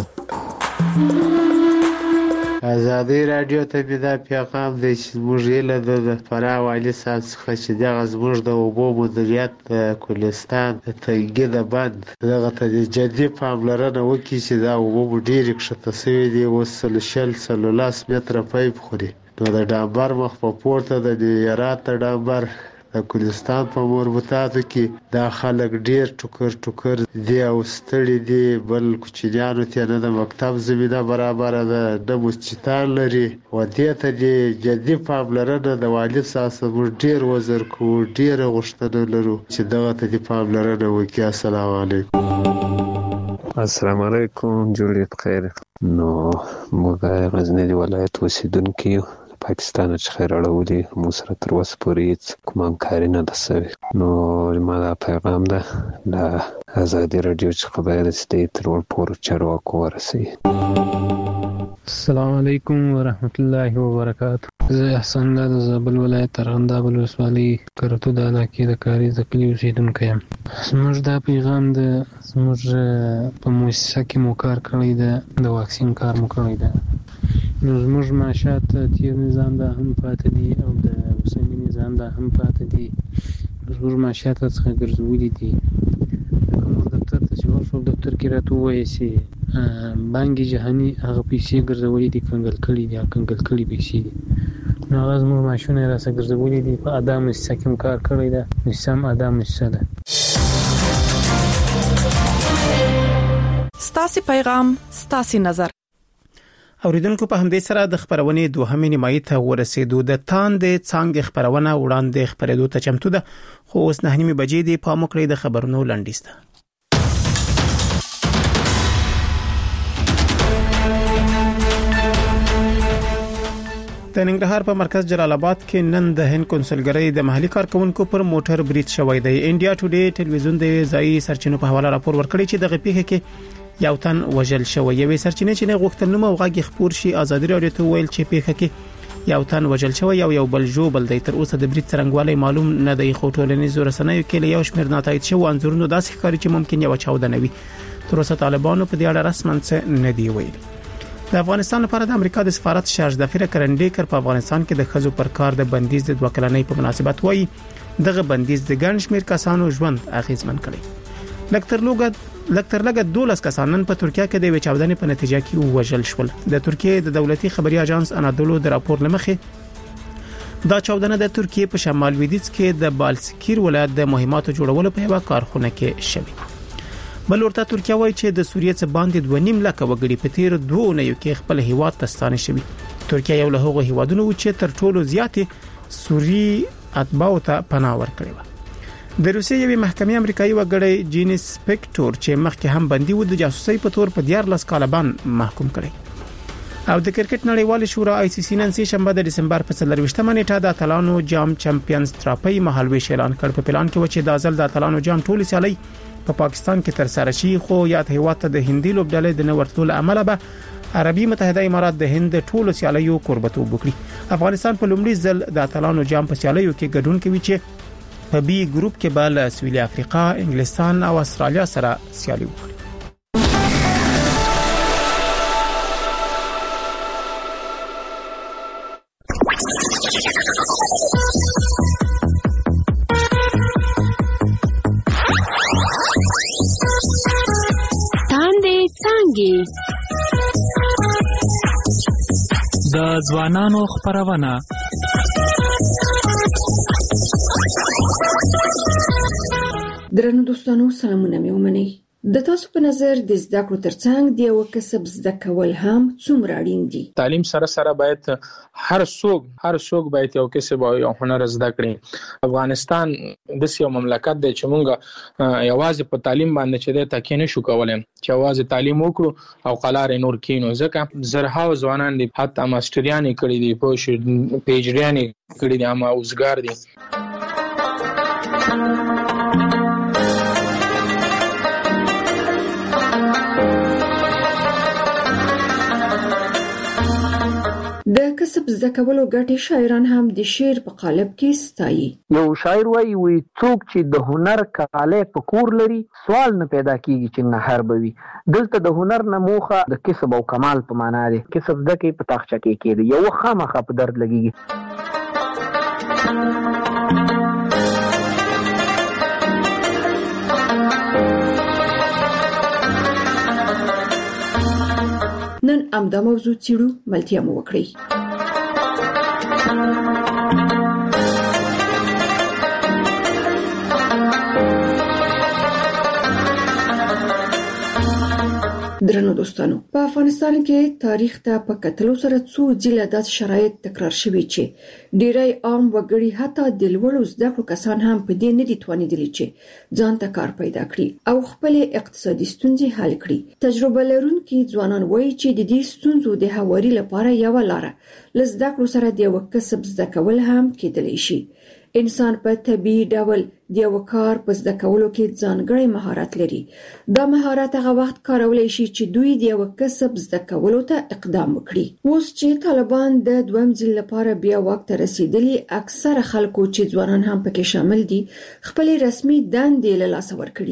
ازادي رادیو ته به دا پیغام دی چې زموږ هیله ده د فراه والي صاحب څخه چې دغه زموږ د اوبو مدیریت د کولستان د تنګي د بند دغه ته جدي پاملرنه وکړي چې دا اوبه مو ډېرې کښته سوي دي، اوس څلو شل څلورلس متره پیپ خوري. نو د ډامبر مخ په پورته د هرات د ډامبر د کولستان په مربوطاتو کې دا خلک ډېر ټوکر ټوکر دي او ستړي دي، بل کوچنیانو ته نه د مکتب زمینه برابره ده نه مسجدان لري، و دې ته دې جدي پاملرنه د والي صاحب موږ ډېر وزر کوو، ډېره غوښتنه لرو چې دغه ته دې پاملرنه وکړي. السلام علیکم. السلام علیکم، جوړې بخیر. نو موږ غزنی ولایت اوسیدونکي یو، پاکستان څخه راړولې، موږ سره تر اوسه پورې هېڅ کوم همکاري نه ده سوې. نو زما دا پیغام ده له ازادي راډیو څخه باید چې دی تر ټولو چارواکو ورسوي. السلام علیکم ورحمت الله وبرکاته. زه احسان الله د زابل ولایت ارغنداب ولسوالۍ کرتو د علاقې د کاریز د کلي اوسېدونکی یم. زموږ دا پیغام ده، زموږ په مؤسسه کې مو کار کړی ده، د واکسین کار مو کړی ده. نو زموږ معاشات تیر نظام دا هم پاتې دي او د اوسني نظام دا هم پاتې دي. زموږ معاشات څخه ګرځولي دي. لکه موږ دفتر ته چې ورشو دفتر کې راته ووایي چې بانک جهاني هغه پیسې ګرځولي دي کنګل کړي دي او کنګل کړي پیسې دي. نو هغه زموږ معاشونه یې راسه ګرځولي دي. په ادا مؤسسه کې هم کار کړی ده. مؤسسه هم ادا مؤسسه ده. ستاسې پیغام ستاسې نظر. اوریدونکو په همدې سره د خبرونې دوهمې نیمایي ته ورسېدو. د تاندې څانګې خبرونه وړاندې خبرېدو ته چمتو ده، خو اوس نه نیمه بجې دي. پام وکړئ د خبرونو لنډیز ته. د ننګرهار په مرکز جلال آباد کې نن د هند کنسولګرۍ د محلي کارکونکو پر موټر برید شوی دی. انډیا ټوډے ټلویزیون د ځایي سرچینو په حواله راپور ورکړی چې د غپیخه کې یو تن وژل شوی. یوې سرچینې چې نه غوښتل نوم او غږی خبر شي ازادي رادیو ته ویل چې پیښه کې یو تن وژل شوی او یو بل جوړ دی. تر اوسه د برید څرنګوالي معلوم نه دی، خو ټولنیزو رسنیو کې له یو شمېر ناتایید شو انځورونو داسې ښکاري چې ممکن یو چاودنه وي. تر اوسه طالبانو په دې اړه رسماً څه نه دی ویلي. د افغانستان لپاره د امریکا د سفارت شارج دفیر کرنډیکر په افغانستان کې د خزو پر کار د بندیز د دوه کلنۍ په مناسبت وایي دغه بندیز د ګڼ شمېر کسانو ژوند اغیزمن کړي. لکتر لوګد لکتر لګ دولس کسانن په ترکیه کې د وچاودنې په نتیجه کې وژل شول. د ترکیه د دولتي خبري اژانس انادولو د راپور لمخې دا چاودنه د ترکیه په شمال لویدیځ کې د بالسکیر ولایت د مهماتو جوړولو په یوه کارخونه کې شوی. بل ورته ترکیه وایي چې د سوریې څخه باندې دوه نیم لک وګړي په تیر دوه اونیو کې خپل هیواد ته ستانه شوي. ترکیه یو له هغو هیوادونو چې تر ټولو زیاتې سوری اتباو ته پناه ورکړي و. د روسیې یوې محکمې امریکایي وګړی جینیس سپیکټور چې مخکې هم بندي و د جاسوسۍ په تور په دیارلس کاله باندې محکوم کړي. او د کرکټ نړیوال شورا آی سی سی نن سه شنبه د دسمبر په څلرويشتمه نیټه د اتلانو جام چمپیونز تراپي مهالويش اعلان کړ. په پلان کې و چې د ازل د اتلانو جام ټول سیالي په پا پاکستان کې تر سره شي، خو یاد هیواد ته د هندي لوبډلې د نورتلو عمله به عربي متحده امارات د هند ټولو سیالیو قربتوب وکړي. افغانستان په لومړي ځل د اتلانو جام په سیالیو کې ګډون کوي چې په بي ګروپ کې بل سویلي افریقا، انګلستان او استرالیا سره سیالي وکړي. د ځوانانو خبرونه درنو دوستانو سلامونه مې ومنئ. د تاسو په نظر د زده کړو ترڅنګ د یو کسب زده کول هم څومره اړین دي؟ تعلیم سره سره باید هر څوک هر څوک باید یو کسب او یو هنر زده کړي. افغانستان د یو مملکت دی چې مونږ یوازې په تعلیم باندې چې د تکیه نشو کولای، چې یوازې تعلیم وکړو او قلار نور کینو. ځکه زرهاو ځوانان دي حتی ماستریانې کړي دي، پوه شو پیجریانې کړي دي، اما اوسګار دي. د کسب زده کولو ګټې شاعران هم د شعر په قالب کې ستایي. یو شاعر وایي وي څوک چې د هنر کاله په کور لري سوال نه پیدا کیږي چې نهر بوي. دلته د هنر نه موخه د کسب او کمال په معنا دی. کسب زده کې په تاخچه کې کېږي، یو خامخا په درد لګيږي. نن امدا موضوع چیرو ملتیا مو وکړي. درنو دوستانو، په افغانستان کې تاریخ ته په کتلو سره څو ځله داسې شرایط تکرار شوي چې ډیری عام وګړي حتی د لوړو زده کړو کسان هم په دې نه دي توانیدلي چې ځان ته کار پیدا کړي او خپل اقتصادي ستونزې حل کړي. تجربه لرونکي ځوانان وایي چې د دې ستونزو د هواري لپاره یو لاره ل زده کړو سره د یو کسب زده کول هم کېدلی شي. انسان په طبيعي ډول د یو کار په زده کولو کې ځانګړی مهارت لري. دا مهارت هغه وخت کارولای شي چې دوی د یو کسب زده کولو ته اقدام وکړي. اوس چې طالبان د دویم ځل لپاره بیا واک ته رسیدلي، اکثره خلکو چې ځوانان هم پکې شامل دي خپل رسمي دندې له لاسه ورکړي دي.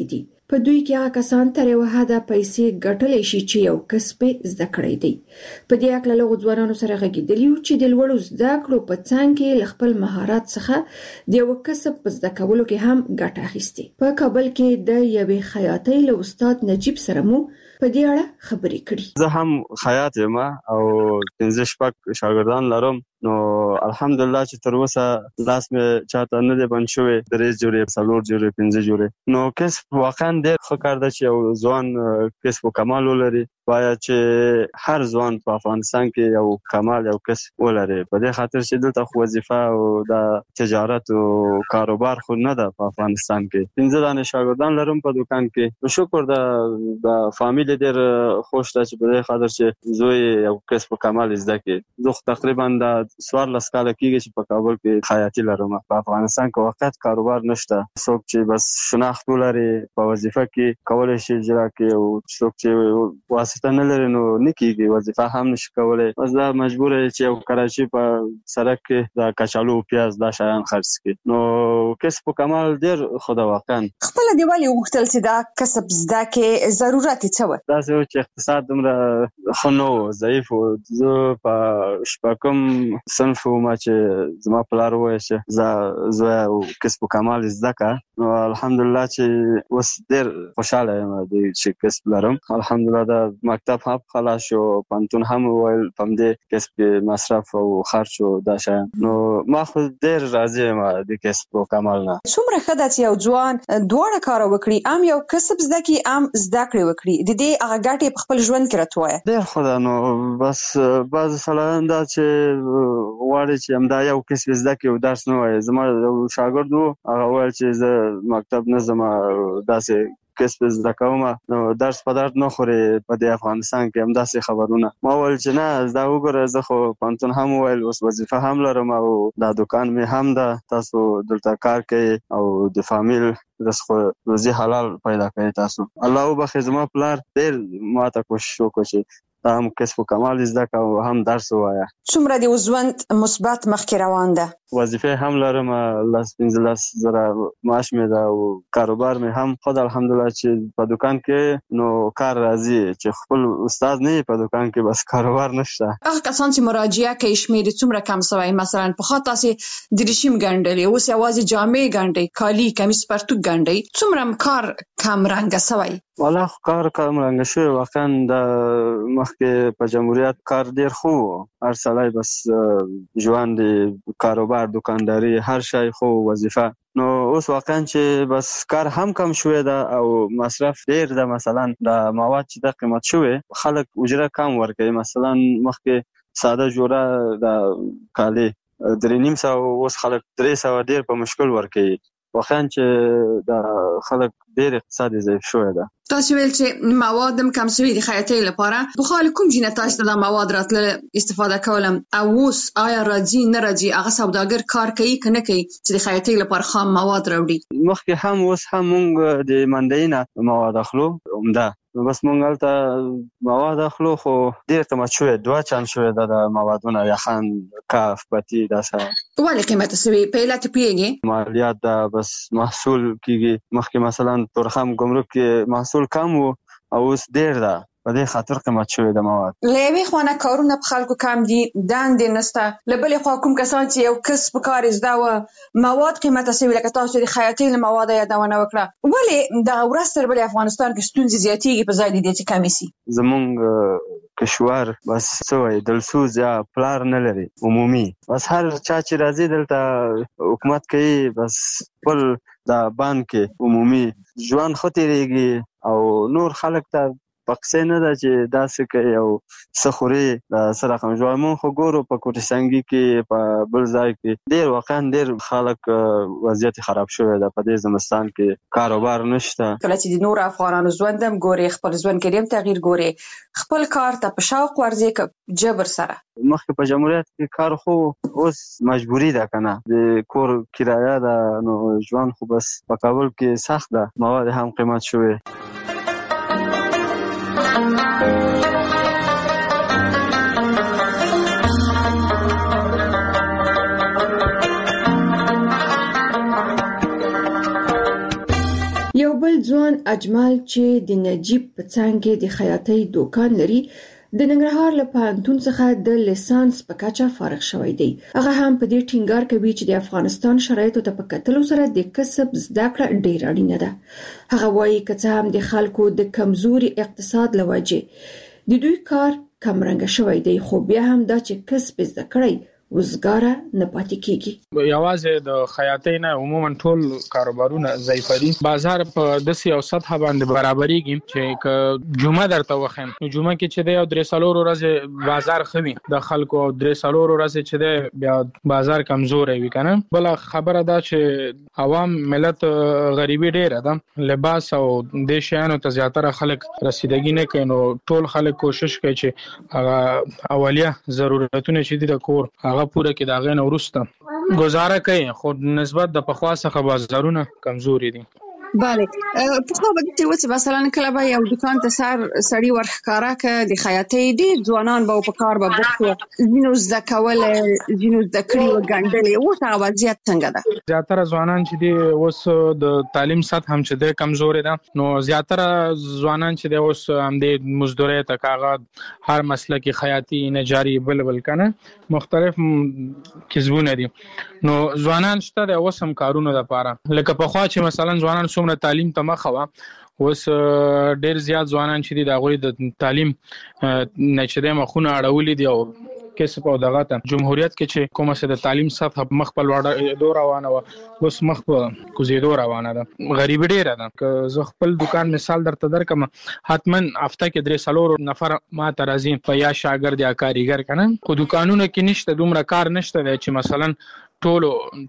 په دوی کې هغه کسان تر یو حده پیسې ګټلی شي چې یو کسب زده کړی دی. په دې اړه له ځوانانو سره غږیدلی و چې د لوړو زده کړو په څنګ کې له خپل مهارت څخه د یو کسب په زده کولو کې هم ګټه اخیستې. په کابل کې د یوې خیاطۍ له استاد نجیب سره مو په دې اړه خبرې کړې. زه هم خیاط یم او پنځه شپږ شاګردان لرم، نو الحمدلله چې تر اوسه لاس مې چاته نه دی بند شوی، درې جوړې څلور جوړې پنځه جوړې. نو کسب واقعا ډېر ښه کار دی چې یو ځوان کسب کمال ولري. باید چې هر ځوان په افغانستان کې یو کمال یو کسب ولري، په دې خاطر چې دلته خو وظیفه او د تجارت او کاروبار خو نه ده په افغانستان کې. پنځه دانې شاګردان لرم په دکان کې. شکر د د فامیل ډېر خوش ده چې په دې خاطر چې زوی یو کسب کمال زده کړي. زه تقریبا د څوارلس کاله کېږي چې په کابل کې خیاطي لرم. په افغانستان کې وخت کاروبار نشته. څوک چې بس شناخت ولري په وظیفه کې کولای شي اجرا کړي، او څوک چې واسطه نه لري نو نه کېږي، وظیفه هم نشي کولای. بس دا مجبور دی چې یو کراچي په سړک کې د کچالو او پیاز دا شیان خرڅ کړي. نو کسب کمال ډېر خو دا واقعا خپل دی ولې وغوښتل چې دا کسب زده کې ضرورت څه و؟ دا چې اقتصاد دومره ښه نه و، ضعیف و. زه په شپږم صنف ما چې زما پلار وویل چې زه زوی او کسب کمال زده کړه، نو الحمدلله چې اوس ډېر خوشحاله یم چې کسب لرم. الحمدلله د مکتب هم خلاص شو، پوهنتون هم وویل په همدې کسب کې مصرف او خرچ او دا شیان. نو ما خو ډېر راضي یم د کسب کمال نه. څومره ښه ده چې یو ځوان دواړه کار وکړي، هم یو کسب زده کړي هم زده کړې وکړي. د دې هغه ګټې په خپل ژوند کې راته وایه. ډېر ښه ده. نو بس بعضې سړیان دا چې غواړي چې همدا یو کسب زده کړي او درس نه وایي. زما یو شاګرد و، هغه ویل چې زه مکتب نه ځم، داسې کسب زده کوم، نو درس په درد نه خوري په دې افغانستان کې همداسې خبرونه. ما ویل چې نه دا وګوره، زه خو پوهنتون هم وویل، اوس وظیفه هم لرم او دا دکان مې هم ده، تاسو دلته کار کوي او د فامیل رزق روزي حلال پیدا کوي. تاسو الله وبخښي، زما پلار ډېر ماته کوشش وکړ چې هم کسب کمال زده کړه او هم درس ووایه. څومره د ژوند مثبت مخکې روان ده؟ وظیفه هم لرم، لس پنځلس زره معاش مې ده او کاروبار مې هم خود الحمدلله چې په دکان کې نو کار راځي، چې خپل استاد نه په دکان کې بس کاروبار نشته. هغه کسان چې مراجعه کوي شمیر څومره کم شوی؟ مثلا په خاطر تاسو د ریشم ګنډلې، اوس یوازې جامې ګنډي، کالی کمیس پرتوګ ګنډي، څومره کار کم رنګ شوی؟ والله کار کم رنګ شوی. واقعا د مخکې په جمهوریت کار ډیر خو هر سړی بس ژوند کاروبار دکانداری هر شی خو وظیفه. نو اوس واقعا چې بس کار هم کم شوی ده او مصرف ډیر ده. مثلا د مواد چې د قیمت شوی، خلک اجره کم ورکوي. مثلا مخکې ساده جوړه د کالي درې نیم سوه، اوس خلک درې سوه ډیر په مشکل ورکوي. واقعا چې د خلک ډیر اقتصادي ضعیف شوی ده. تاسو ویل چې مواد هم کم شوي د خیاطۍ لپاره. په خال کوم جنه تاسو ته د مواد راتله استفاده کولم او اوس آیا راځي نه راځي؟ هغه سوداګر کار کوي که نه کوي چې د خیاطۍ لپاره خام مواد راوړي؟ مخکې هم اوس هم مونږ د منډۍ نه مواد اخلو عمده، بس مونږ هلته مواد اخلو خو ډېر قیمت شوی، دوه چند شوی ده د موادونه، یخن، کاف، پتي، داسې. ولې قیمت شوی؟ په علت پوهېږې؟ مالیات ده، بس محصول کېږي. مخکې مثلا تورخم ګمرک کې محصول کم و او اوس ډېر ده، په دې خاطر قیمت شوی د مواد. له یوې خوا نه کارونه په خلکو کم دي، دندې نشته. له بلې خوا کوم کسان چې یو کسب کار زده وه، مواد قیمته شوي، لکه تاسو د خیاطۍ له موادو یادونه وکړه. ولې دغه ورځ تر بلې افغانستان کې ستونزې زیاتېږي په ځای د دې چې کمې شي؟ زمونږ کشور بس څه وایي دلسوز یا پلار نه لري عمومي. بس هر چا چې راځي دلته حکومت کوي، بس خپل د بانک عمومي ژوند ښه تېرېږي او نور خلک ته پقسې نه ده چې داسې کوي او څه خوري د څه رقم ژوند. مونږ خو ګورو په کوټه سنګي کې، په بل ځای کې ډېر واقعا ډېر خلک وضعیت خراب شوی ده. په دې زمستان کې کاروبار نشته. کله چې د نور افغانانو ژوند هم ګوري، خپل ژوند کې هم تغییر ګوري، خپل کار ته په شوق ورځي که جبر سره؟ مخکې په جمهوریت کې کار خو اوس مجبوري ده که نه، د کور کرایه ده، نو ژوند خو بس په کابل کې سخت ده، مواد هم قیمت شوی. یو بل ځوان اجمل چې د نجیب په څنګه د خیاطۍ دوکان لري د ننګرهار له پوهنتون څخه د لیسانس په کچه فارغ شوی دی. هغه هم په دې ټینګار کوي چې د افغانستان شرایطو ته په کتلو سره د کسب زده کړه ډېره اړینه ده. هغه وایي که څه هم د خلکو د کمزوري اقتصاد له وجې د دوی کار کمرنګه شوی دی، خو بیا هم دا چې کسب زده کړی وزګاره نه پاتې کیږي. یوازې د خیاطۍ نه عموما ټول کاروبارونه ضعیفري. بازار په داسې یو سطح باندې برابرېږي چې ک جمعه درته وخم نو جمعه کې چې د یو درې څلور ورځې بازار خوي د خلکو او درې څلور ورځې چې د بیا بازار کمزورې وي کنه. بل خبره ده چې عوام ملت غریبي ډیره ده، لباس او د شیانو ته زیاتره خلک رسیدګي نه کوي، نو ټول خلک کوشش کوي چې هغه اولیه ضرورتونه چې د کور هغه پوره کې دا غن ورسته گزاره کوي، خو نسبت د پخوا څخه بازارونه کمزوري دي. بله په خو به دې وڅ مثلا کله به یو دکان ته سر سړی ورخکارا ک د خیاطۍ ډیر ځوانان به په کار به بوخت زینو زکول زینو ذکری وګڼډلې او تا وضعیت څنګه ده؟ زیاتره ځوانان چې دی اوس د تعلیم سطح هم چې د کمزوري ده، نو زیاتره ځوانان چې دی اوس هم د مزدوري ته کاغذ هر مسلکی خیاطۍ نجاری بل بل کنه مختلف کسبونه دي، نو ځوانان شته د اوس هم کارونه د پاره لکه په خوا چې مثلا ځوانان څومره تعلیم ته مخه وا اوس ډیر زیات ځوانان چې د غوړي د تعلیم نه چې د مخونه اړولې دي او کسب او دغه ته جمهوریت کې چې کومه څه د تعلیم سطح مخ په لوړ دور روانه و اوس مخ په کوزیدو روانه ده. غریب ډیره ده. که زه خپل دکان مثال درته درکم حتما هفته کې درې څلور نفر ما ته راځي په یا شاګرد یا کاریګر کنه، خو دکانونه کې نشته دومره کار نشته چې مثلا ټولو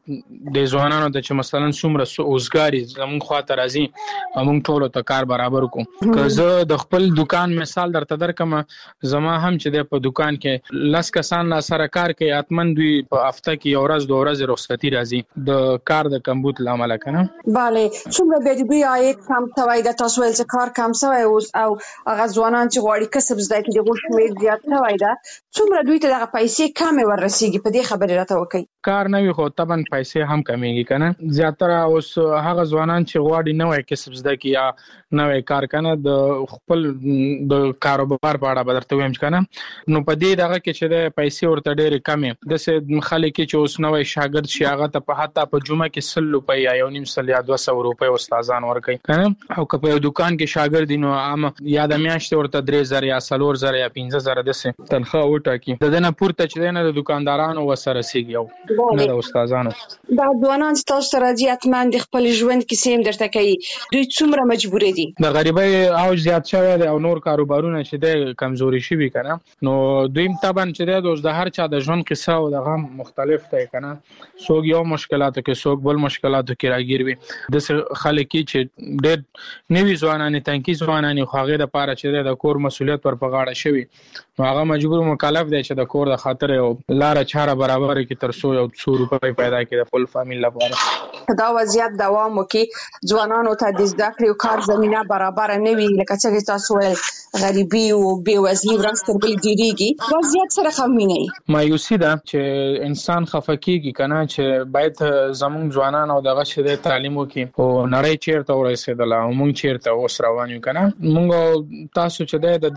د ځوانانو د چې مثلا څومره اوسګاری زموږ خواته راځي موږ ټولو ته کار برابر کوو. که زه د خپل دکان مثال درته درکم زما هم چې د په دکان کې لس کسان لا سره کار کوي، اتمن دوی په هفته کې یو ورځ دوه ورځې رخصتي راځي د کار د کمبود لامل کنه. bale څومره به دې عاید کم توای د تاسو ول کار کم سوی او هغه ځوانان چې غواړي کسب زده کړي د غوښمیر زیات توای دا څومره دوی ته دغه پیسې کم ورسیږي په دې خبره راته وکي. کار نه وي خو طبعا پیسې هم کمیږي کنه. زیاتره اوس هغه ځوانان چې غواړي نوې کسب زده کړي یا نوې کار کنه د خپل د کاروبار په اړه بدرته ویم کنه، نو په دې دغه کې چې د پیسې ورته ډېرې کمې د سه خلک چې اوس نوې شاګرد شي هغه ته په حتی په جمعه کې سل روپۍ یا یو نیم سل یا دوه سوه روپۍ استادان ورکوي کنه، او که په دکان کې شاګرد دي نو عام یا د میاشتې ورته درې زره یا څلور زره یا پنځه زره د سه تنخواه وټاکي. د دنه پورته چې نه د دکاندارانو وسره سیږي او نه د استادانو. دا ځوانان چې تاسو سره دي اتمن د خپل ژوند کې سیم درته کوي، دوی څومره مجبور دي؟ د غریبۍ او زیات شوی دی او نور کاروبارونه چې د کمزوري شوي کنه، نو دوی طبعا چې د هر چا د ژوند قصه او دغه مختلف دی کنه. څوک یو مشکلاتو کې څوک بل مشکلاتو کې راګیر وي. د خلک چې ډېر نوي ځوانان تنکي ځوانان خو هغه د پاره چې د کور مسولیت پر پغاړه شوی نو هغه مجبور مکلف دی چې د کور د خاطر او لار چاره برابر کې تر څو یو څو روپۍ پیدا کړي د خپل فامیل لپاره. دا وضعیت دوام وکړي ځوانانو ته د زده کړې او کار زمينه برابر نه وي، لکه څنګه تاسو ول غریبي او بې وزلي ورځ تر بلې ډېرېږي. وضعیت سره خمینه مایوسي ده چې انسان خفه کېږي کنه چې باید زموږ ځوانان او دغه چې د تعلیم وکړي او نړۍ چیرته ورسېدله او موږ چیرته اوس روان یو کنه. موږ تاسو چې د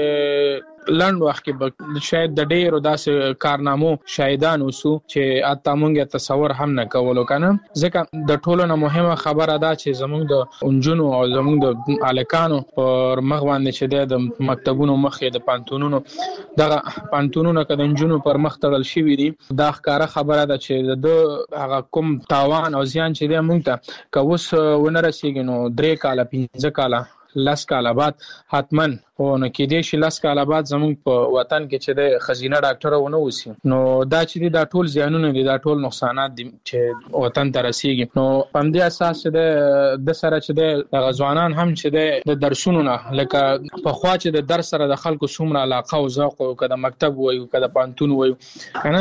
دې لند وخت کې شاید د ډېرو داسې کارنامو شاهدان اوسو چې اته مونږه تصور هم نه کولو کنه. ځکه د ټولو نه مهمه خبره ده چې زموږ د انجونو او زموږ د الکانو پر مخ باندې چې د مکتبونو مخې د پانتونونو دغه پانتونونو کده انجونو پر مخ تړل شوی دي. دا ښکاره خبره ده چې د هغه کوم تاوان او زیان چې د مونږ ته کوس ونه رسیږي نو درې کاله پنځه کاله لس کاله بعد حتمن او نو کې دې شي لس کاله بعد زموږ په وطن کې چې د خزینه ډاکټر ونه وسی نو دا چې دا ټول زیانونه دي دا ټول نقصانات دي چې وطن ته رسیږي. نو په دې اساس چې د سره چې د غزوانان هم چې د درسونو نه لکه په خوا چې د درس سره د خلکو څومره علاقه او ذوق او کده مکتب وایو کده پانتون وایو کنه.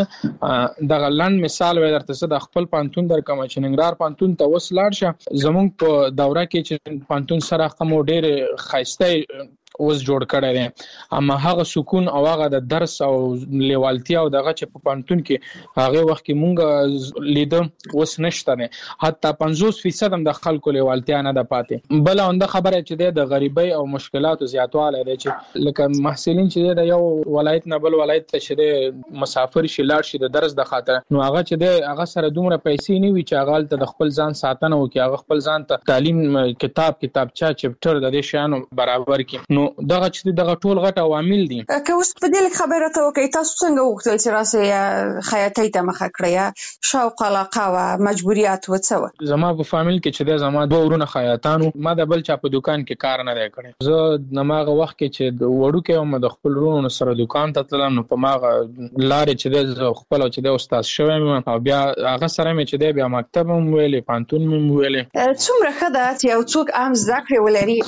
د لند مثال وای درته د خپل پانتون در کوم چې ننګرهار پانتون ته وسلاړ شه زموږ په دوره کې چې پانتون سره کوم ډېر خاصه اوس جوړ کړی دی اما هغه سکون او هغه د درس او لیوالتیا او دغه چې په پانتون کې هغه وخت کې مونږ لیدم اوس نشته نه حتی پنځوس فیصد هم د خلکو لیوالتیا نه ده پاتې بل اونده خبره چې د غریبۍ او مشکلاتو زیاتوالی دی چې لکه محصلین چې د یو ولایت نه بل ولایت ته چې مسافر شي لاړ شي د درس د خاطر نو هغه چې د هغه سره دومره پیسې نه وي چې هغه ته د خپل ځان ساتنه وکړي هغه خپل ځان ته تعلیم کتاب کتابچه چپټر د دې شیانو برابر کړي نو دغه چې دغه ټول غټ عوامل دي که اوس په دې خبره ته وکړئ تاسو څنګه وغوښتل چې راسئ خیاطۍ ته مخه کړئ شوق علاقه و مجبوریت و څه و زما په فامیل کې چې د زما دوه ورونه خیاطانو ما د بل چا په دکان کې کار نه دی کړی زه نماغه وخت کې چې د وړوکې هم د خپل ورونو سره دکان ته تلم نو په ماغه لارې چې د خپل چې د استاد شوم او بیا هغه سره مې چې د بیا مکتب هم ویلې پانتون هم ویلې څومره ښه ده چې یو څوک هم زده کړې ولري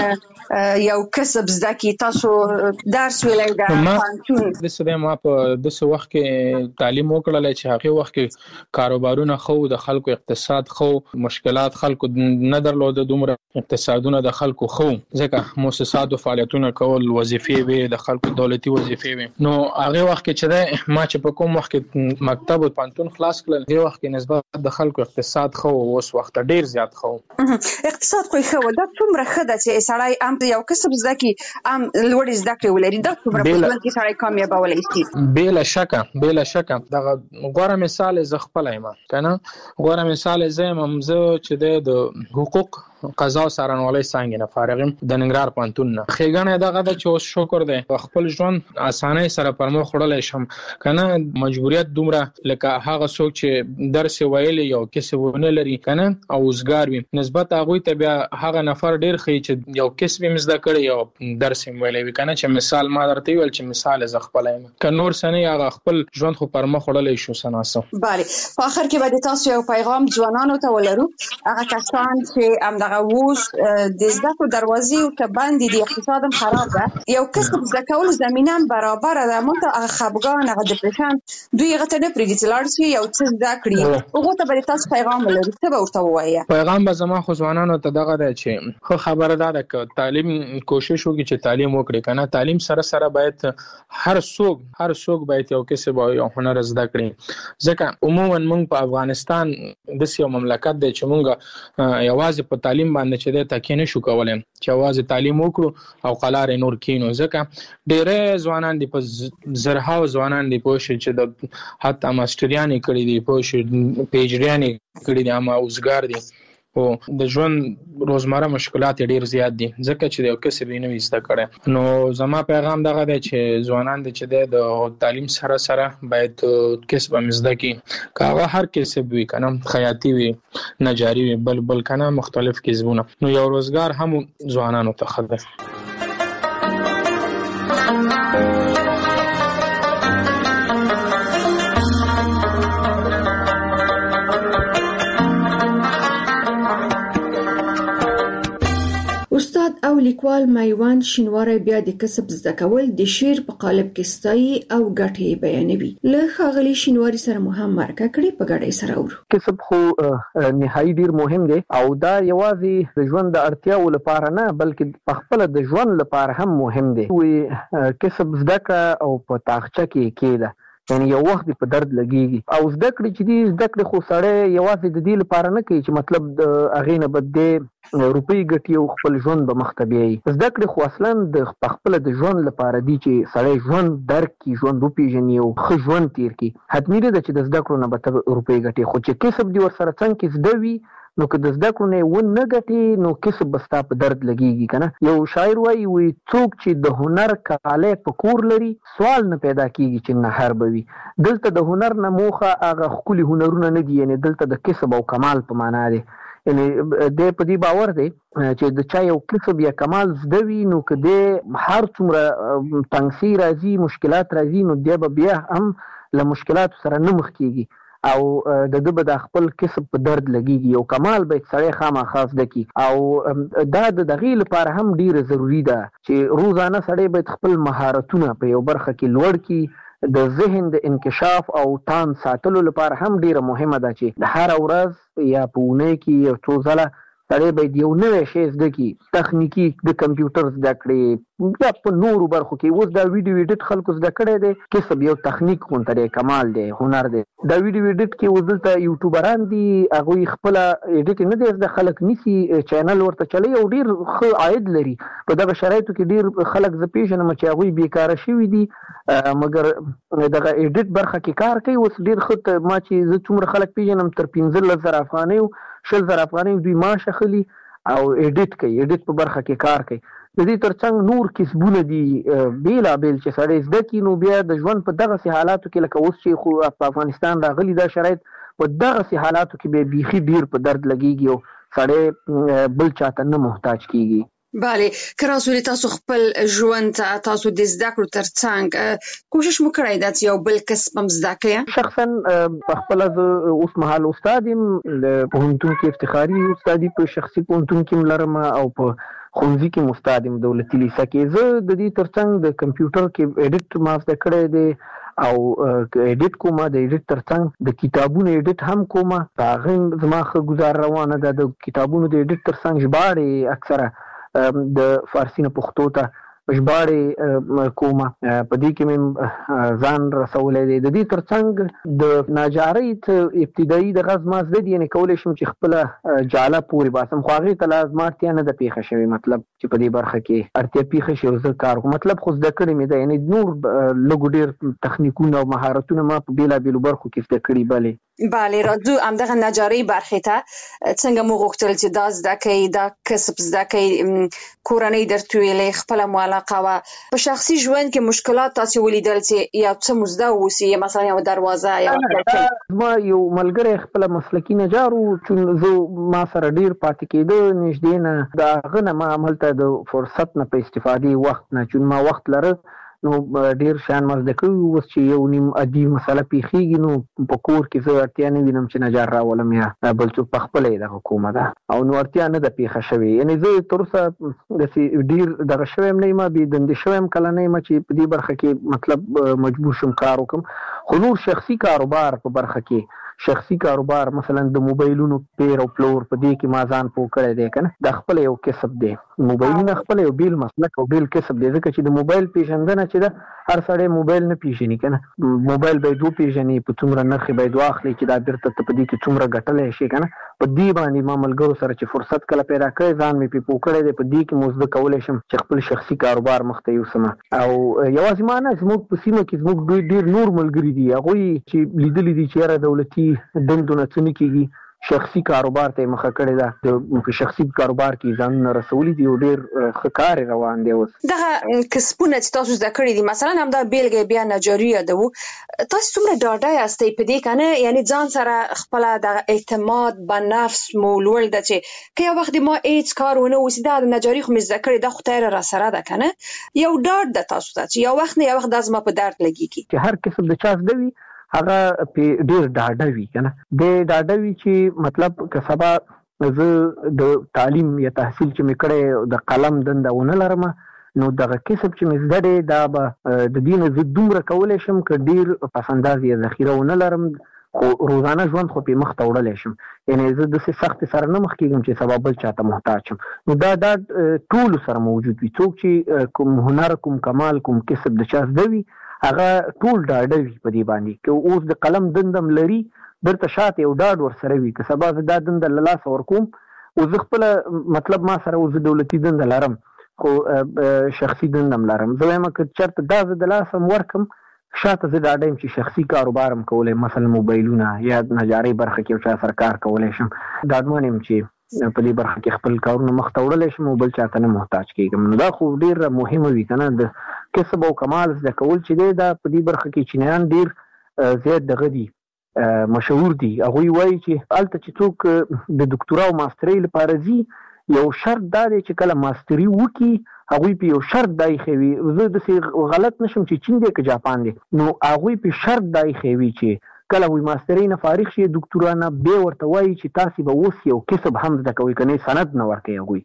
هم یو کسب زده کړي تاسو درس ویلی د پانتون داسې دی ما په داسې وخت کې تعلیم وکړلی چې هغې وخت کې کاروبارونه ښه د خلکو اقتصاد ښه مشکلات خلکو نه درلوده دومره اقتصادونه د خلکو ښه ځکه مؤسساتو فعالیتونه کول وظیفې وې د خلکو دولتي وظیفې وې نو هغه وخت کې چې ده ما چې په کوم وخت کې مکتب او پانتون خلاص کړل هغه وخت کې نسبت د خلکو اقتصاد خو اوس وخت ډیر زیات خو اقتصاد خو خو دا څومره خده چې سړی ام یو کسب زده کی ام لوړ زده کړی ولري دا څومره په ژوند کې سړی کامیابولای شي بلا شک بلا شک دا غوړه مثال ز خپل ایم کنه غوړه مثال زم مزه چې د حقوق قضا سارنوالۍ څنګه نه فارغم د ننګرهار پانتون نه خېګنه دغه د چوس شکر دی خپل ژوند اسانه سره پرمو خړلې شم کنه مجبوریت دومره لکه هغه څوک چې درس ویل یو کسب ونه لري کنه او وزګار وي نسبت هغه ته بیا هغه نفر ډیر خې چې یو کسب مزده کړی یو درس ویلې وي کنه چې مثال ما درته ویل چې مثال ز خپلایم ک نور سنه هغه خپل ژوند خو پرمو خړلې شو سناسو bale په اخر کې به تاسو یو پیغام ځوانانو ته ولرو هغه کسان چې هم اوس د زده کړو دروازې او ته باندې د اقتصاد هم خراب ده یو کسب زده کول زمينه برابر ده مونږ هغه خپګان هغه ډیپریشن دوی هغه نه پریږدي چې لاړ شي یو څه زده کړي هغه ته به تاسو پیغام ولرئ څه به ورته ووایي پیغام به زما خو ځوانانو ته دغه ده چې خو خبره ده چې تعلیم کوشش وکړي چې تعلیم وکړي کنه تعلیم سره سره باید هر څوک هر څوک باید یو کسب او هنر زده کړي ځکه عموما موږ په افغانستان د سیمه مملکت د چې موږ یوازې په تعلیم باندې چې د تکینه شو کولم چې واځي تعلیم وکړو او قلار نور کینو ځکه ډېر ځوانان دي په زرهاو ځوانان دي په شي چې د حتی ماستریانې کړي دي په شي پیجریانې کړي دي اما اوسګار دي او د ژوند روزمره مشکلات ډېر زیات دي ځکه چې یو کسب نه وسته کړي نو زما پیغام دغه دی چې ځوانان دي چې د تعلیم سره سره باید کسب مزده کی کاغه هر کسب وی کنه خیاطی وی نجاری وی بل بل کنه مختلف کسبونه نو یو روزګار هم ځوانانو ته خدای استاد او لیکوال میوان شینواری بیا د کسب زده کول د شعر په قالب کې ستایي او ګټې بیانوي له ښاغلي شینواری سره مو هم مرکه کړې په ګډه سره ورو کسب خو نهایي ډیر مهم دی او دا یوازې د ژوند د اړتیاو لپاره نه بلکې په خپل د ژوند لپاره هم مهم دی وي کسب زده کړه او په تاخچه کې کېده یعنی یو وخت په درد لګيږي او زده کړې چې دې زده کړې خو سړی یوازې د دې لپاره نه کوي چې مطلب د هغې نه به دې روپۍ ګټي او خپل ژوند به مخته بیایي زده کړې خو اصلا د خپله د ژوند لپاره دي چې سړی ژوند درک کړي ژوند وپېژني او ښه ژوند تېر کړي حتمي نه ده چې د زده کړو نه به ته روپۍ ګټې خو چې کسب دې ورسره څنګ کې زده وي نو که د زده کړو نه یې ونه ګټې نو کسب به ستا په درد لګېږي که نه یو شاعر وایي وایي څوک چې د هنر کالی په کور لري سوال نه پیدا کېږي چې نهر به وي دلته د هنر نه موخه هغه ښکلي هنرونه نه دي یعنې دلته د کسب او کمال په معنا دی یعنې دی په دې باور دی چې د چا یو کسب یا کمال زده وي نو که دی هر څومره تنګسي راځي مشکلات راځي نو دی به بیا هم له مشکلاتو سره نه مخ کېږي او د ده به د خپل کسب په درد لګېږي او کمال باید سړی خامخا زده کړي او دا د دغې لپاره هم ډېره ضروري ده چې روزانه سړی باید خپل مهارتونه په یو برخه کې لوړ کړي د ذهن د انکشاف او تان ساتلو لپاره هم ډېره مهمه ده چې د هر ورځ یا په اونۍ کې یو څو ځله سړی باید یو نوی شی زده کړي، تخنیکي د کمپیوټر زده کړي، یا په نورو برخو کې. اوس دا ویډیو ایډیټ خلکو زده کړی دی، کسب یو تخنیک غونته دی، کمال دی، هنر دی. دا ویډیو ایډیټ کې اوس دلته یوټیوبران دي، هغوی خپله ایډیټ نه دی زده، خلک نیسي چینل ورته چلوي او ډېر ښه عاید لري. په دغه شرایطو کې ډېر خلک زه پېژنم چې هغوی بېکاره شوي دي، مګر دغه ایډیټ برخه کې کار کوي. اوس ډېر ښه، ما چې زه څومره خلک پېژنم تر پنځلس زره افغانیو شل زره افغانیو دوی معاش اخلي او ایډیټ کوي، ایډیټ په برخه کې کار کوي. د دې ترڅنګ نور کسبونه دي بېلابېل چې سړی زده کړي، نو بیا د ژوند په دغسې حالاتو کې لکه اوس چې خو په افغانستان راغلي دا شرایط، په دغسې حالاتو کې بیا بیخي ډېر په درد لګېږي او سړی بل چاته نه محتاج کېږي. بله، که راسولې تاسو خپل ژوند ته تاسو د زده کړو ترڅنګ کوشش مو کړی ده چې یو بل کسب هم زده کړئ؟ شخصا په خپله زه اوس مهال استاد یم، د پوهنتون کې افتخاري استادي په شخصي پوهنتون کې لرم او په ښوونځي کې استاد یم دولتي لیسه کې. زه د دې ترڅنګ د کمپیوټر کې ایډیټ ما زده کړی دی او ایډیټ کومه، د ایډیټ ترڅنګ د کتابونو ایډیټ هم کومه. په هغه زما ښه ګزار روانه ده. د کتابونو د ایډیټ ترڅنګ ژباړې اکثره د فارسي نه پښتو ته ژباړې کومه، په دې کې مې ځان رسولی دی. د دې ترڅنګ د ناجارۍ ابتدایي دغه زما زده دي، یعنې کولی شم چې خپله جاله پورې باسم، خو هغې ته لا زما اړتیا نه ده پېښه شوې، مطلب چې په دې برخه کې اړتیا پېښه شي او زه کار کوم، مطلب خو زده کړې مې ده. یعنې نور لږ ډېر تخنیکونه او مهارتونه ما په بېلابېلو برخو کې زده کړي. بلې بله، راځو همدغه نجارۍ برخې ته. څنګه مو غوښتل چې دا زده کړئ، دا کسب زده کړئ؟ کورنۍ درته ویلې، خپله مو علاقه وه؟ په شخصي ژوند کې مشکلات تاسې ولیدل چې یو څه مو زده واوسي، مثلا یو دروازه یا ما یو ملګری خپله مسلکي نجار و، چون زه ما سره ډېر پاتې کېده نږدې نه، د هغه نه ما هملته د فرصت نه په استفادې وخت نه، چون ما وخت لره نو ډېر شیان ما زده کړي. اوس چې یو نیم عادي مسله پېښېږي نو په کور کې زه اړتیا نه وینم چې نجار راولم یا بل څوک، په خپله یې دغه کومه ده او نو اړتیا نه ده پېښه شوې. یعنې زه تر اوسه داسې ډېر دغه شوی یم نه یم، بې دندې شوی یم کله نه یم چې په دې برخه کې مطلب مجبور شم کار وکړم. خو نور شخصي کاروبار په برخه کې، شخصي کاروبار مثلا د موبایلونو پیر او پلور، په دې کې ما ځان پوه کړی دی که نه، دا خپله یو کسب دی. موبایلونه خپله یو بیل مسلک او بیل کسب دی، ځکه چې د موبایل پېژندنه چې ده، هر سړی موبایل نه پېژني که نه، موبایل باید وپېژني، په څومره نرخ یې باید واخلي چې دا بېرته ته په دې کې څومره ګټلی شي که نه. په دې باندې ما ملګرو سره چې فرصت کله پیدا کړی، ځان مې پرې پوه کړی دی، په دې کې مو زده کولی شم چې خپل شخصي کاروبار مخته یوسم. او یوازې ما نه، زموږ په سیمه کې زموږ ډېر نور ملګري دي، هغوی چې لیدلي دي چې یاره دولتي دندو نه څه نه کېږي، شخصي کاروبار ته یې مخه کړې ده، په شخصي کاروبار کې ځانونه رسولي دي او ډېر ښه کار یې روان دی. اوس دغه کسبونه چې تاسو زده کړي دي، مثلا همدا بېلګه بیا نجاري یادوو، تاسو څومره ډاډه یاستئ په دې که نه؟ یعنې ځان سره خپله دغه اعتماد به نفس مو لوړ ده چې که یو وخت ما هېڅ کار ونه اوسي، دا د نجاري خو مې زده کړې، دا خدای را سره ده که نه، یو ډاډ ده تاسو ته چې یو وخت نه یو وخت دا زما په درد لګېږي. چې هر کسب د چا زده وي هغه پې ډېر ډاډه وي که نه، دی ډاډه وي چې مطلب که سبا زه د تعلیم یا تحصیل چې مې کړی د قلم دنده ونه لرم، نو دغه کسب چې مې زده دی دا به د دې نه زه دومره کولی شم که ډېر پس انداز یا ذخیره ونه لرم، خو روزانه ژوند خو پې مخته وړلی شم. یعنې زه داسې سختې سره نه مخ کېږم چې سبا بل چاته محتاج شم. نو دا ډاډ ټولو سره موجود وي. څوک چې کوم هنر، کوم کمال، کوم کسب د چا زده وي، هغه ټول ډاډه وي په دې باندې، که اوس د قلم دندم لري، بیرته شاته یو ډاډ ورسره وي، که سبا زه دا دنده له لاسه ورکوم، او زه خپله مطلب ما سره اوس دولتي دنده لرم خو شخصي دنده هم لرم، زه وایم که چېرته دا زه د لاسه هم ورکړم، شاته زه ډاډه یم چې شخصي کاروبار هم کولی، مثلا موبایلونه یا نجارۍ برخه کې یو چا سره کار کولی شم، ډاډمن یم چې په دې برخه کې خپل کارونه مخته وړلی شم او بل چاته نه محتاج کېږم. نو دا خو ډېره مهمه وي که نه، د کسب او کمال زده کول چې دی، دا په دې برخه کې چینیان ډېر زیات دغه دي، مشهور دي. هغوی وایي چې هلته چې څوک د دکتورا او ماسترۍ لپاره ځي، یو شرط دا دی چې کله ماستري وکړي، هغوی په یو شرط دا ایښی وي، زه داسې غلط نشم چې چین دی که جاپان دی، نو هغوی په شرط دا ایښی وي چې کله وي ماسترۍ نه فارغ شي، دکتورا نه، بیا ورته وایي چې تاسې به اوس یو کسب هم زده کوئ، که نه سند نه ورکوي هغوی.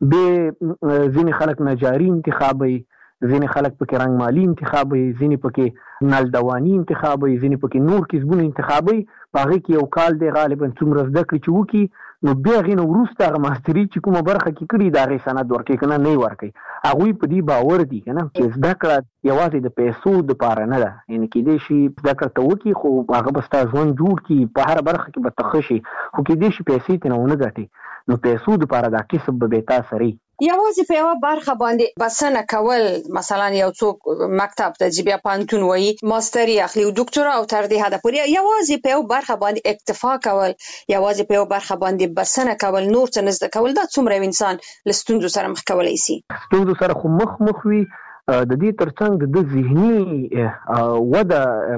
بیا ځینې خلک نجاري انتخابوي، ځینې خلک پکې رنګمالي انتخابوي، ځینې پکې نلدواني انتخابوي، ځینې پکې نور کسبونه انتخابوي. په هغې کې یو کال دی غالبا څومره زده کړې چې وکړي، نو بیا غینه ورسته هغه ماستری چې کومه برخه کې کړي دا غي سند ورکړي کنه نه ورکړي هغه په دې باور دي کنه چې زده کړه یوازې د پیسو د پاره نه ده یعنی کې دې شي زده کړه ته وکي خو هغه بستا ژوند جوړ کی په هر برخه کې به تخشي خو کې دې شي پیسې ته نه ګټي نو پیسو د پاره دا کسب به تاسو لري یوازې په یو برخه باندې بسنه کول مثلا یو څوک مکتب ته ځي بیا پانتون وایي ماستری اخلي او ډاکټرا او تر دې حد پورې یوازې په یو برخه باندې اکتفا کول یوازې په یو برخه باندې بسنه کول نور څه نه زده کول دا څومره انسان لستونزو سره مخ کولای شي ستونزو سره خو مخ مخ وي د دې ترڅنګ د ذهني وده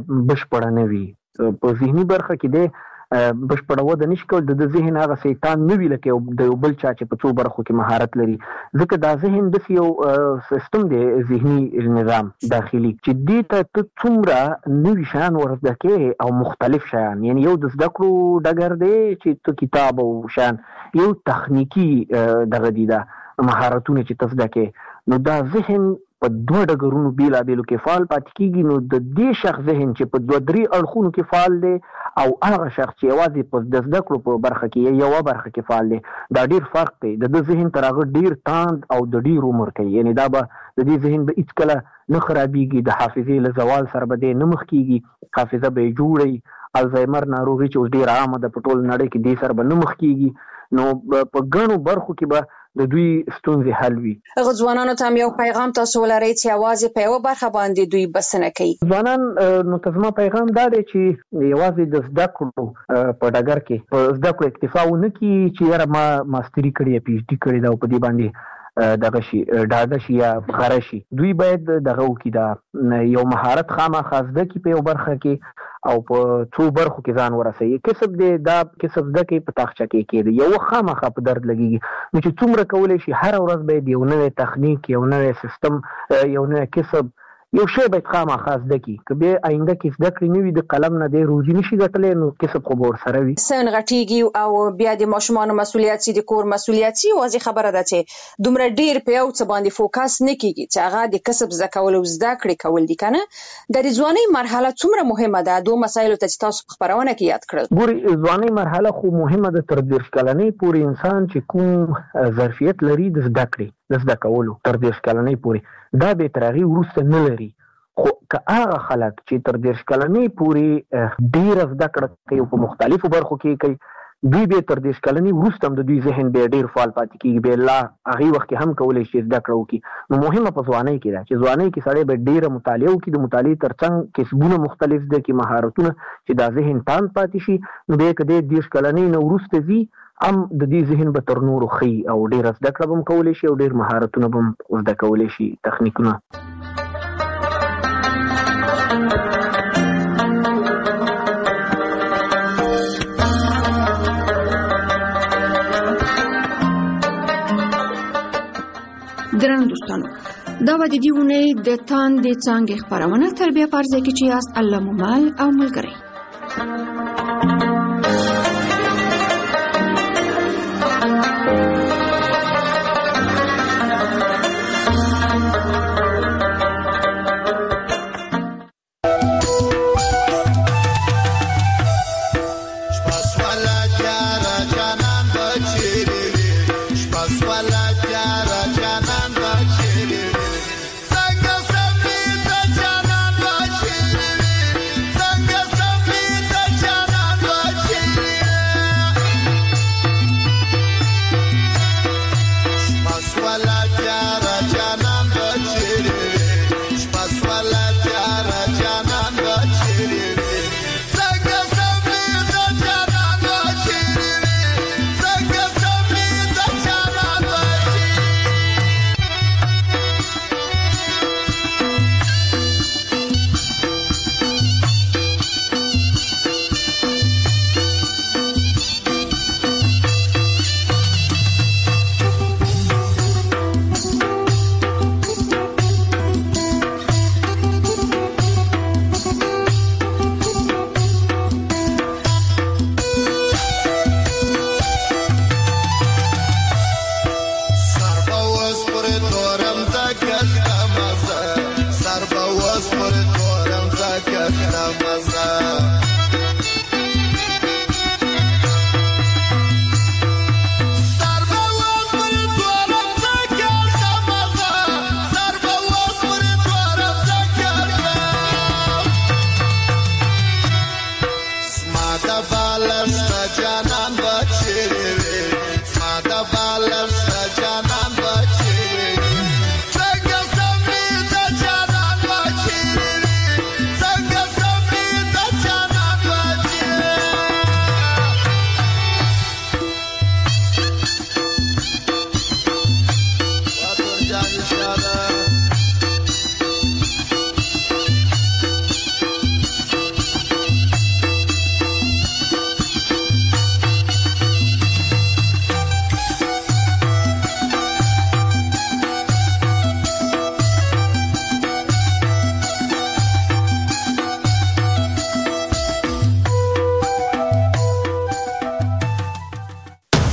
بشپړه نه وي په ذهني برخه کې د بشپړه وده نشي کول د ذهن هغه شیطان نه وی لکه د یو بل چا چې په څو برخو کې مهارت لري ځکه دا ذهن د یو سیستم دی ذهني نظام داخلي چې دې ته څومره نوي شیان ورزده کې او مختلف شیان یعنی یو د زده کړو ډګر دی چې ته کتاب او شیان یو تخنیکی دغه دی دا مهارتونه چې تاسو دکې نو دا ذهن په دوه ډګرونو بیلا بیلو کې فعال پاتې کیږي نو د دې شخص ذهن چې په دوه درې اړخونو کې فعال دی او هغه شخص چې یوازې په د زده کړو په برخه کې یو برخه کې فعال دی دا ډیر فرق دی د ذهن تر هغه ډیر تاند او د ډیر عمر کوي یعنی دا به د دې ذهن به هیڅ کله نه خرابېږي د حافظې له زوال سره به دې نه مخ کیږي حافظه به جوړي الزایمر ناروغي چې ډیر عامه ده په ټول نړۍ کې دې سره به نه مخ کیږي نو په ګڼو برخو کې به د دوی ستونزې حل وي هغه ځوانانو ته یو پیغام تاسو ولرئ چې یوازې په یو برخه باندې دوی بسنه کوي ځوانان نو تاسو پیغام دا دی چې یوازې د زده کړو په ډګر کې په زده کړو اکتفا ونه کړي چې یاره ما ماستری کړې پی ایچ ډي کړې دا په دې باندې دغه شي ډاډه شي یا خره شي دوی باید دغه وکړي دا یو مهارت خامخا زده کړي په یو برخه کې او په څو برخو کې ځان ورسوي کسب دی دا کسب زده کړي په تاخچه کې کېږي یو خامخا په درد لګېږي نو چې څومره کولی شي هره ورځ باید یو نوی تخنیک یو نوی سیستم یو نوی کسب یو شی باید خامخا زده کړي که بیا آینده کې زده کړې نه وي د قلم نه دی روزي نشي ګټلی نو کسب خو به ورسره وي سن غټېږي او بیا د ماشومانو مسؤلیت سي د کور مسؤلیت سي واضح خبره ده چې دومره ډیر په یو څه باندې فوکس نه کیږي چې هغه د کسب زده کول او زده کړې کول دي کنه د ځوانۍ مرحله څومره مهمه ده دوه مسایلو ته چې تاسو په خبرونه کې یاد کړل ګوري ځوانۍ مرحله خو مهمه ده تر دېرش کلنۍ پورې انسان چې کوم ظرفیت لري د زده کړې د زده کولو تر دېرش کلنۍ پورې دا به تر هغې وروسته نه لري خو که هغه خلک چې تر دېرش کلنۍ پورې ډېره زده کړه کوي په مختلفو برخو کې کوي دوی به تر دېرش کلنۍ وروسته هم د دوی ذهن بیا ډېر فعال پاتې کېږي بیا لا هغې وخت کې هم کولی شي زده کړه وکړي نو مهمه په ځوانۍ کې ده چې ځوانۍ کې سړی به ډېره مطالعه وکړي د مطالعې تر څنګ کسبونه مختلف زده کړي مهارتونه چې دا ذهن تاند پاتې شي نو بیا که دی دېرش کلنۍ نه وروسته ځي هم د دې ذهن به تر نورو ښه او ډېره زده کړه به هم کولی شي او ډېر مهارتونه به هم زده کولی شي تخنیکونه درنو دوستانو دا و د دې اونۍ د تاندې څانګې خپرونه تر بیا په ارزه کې چې یاست الله مو مل او ملګری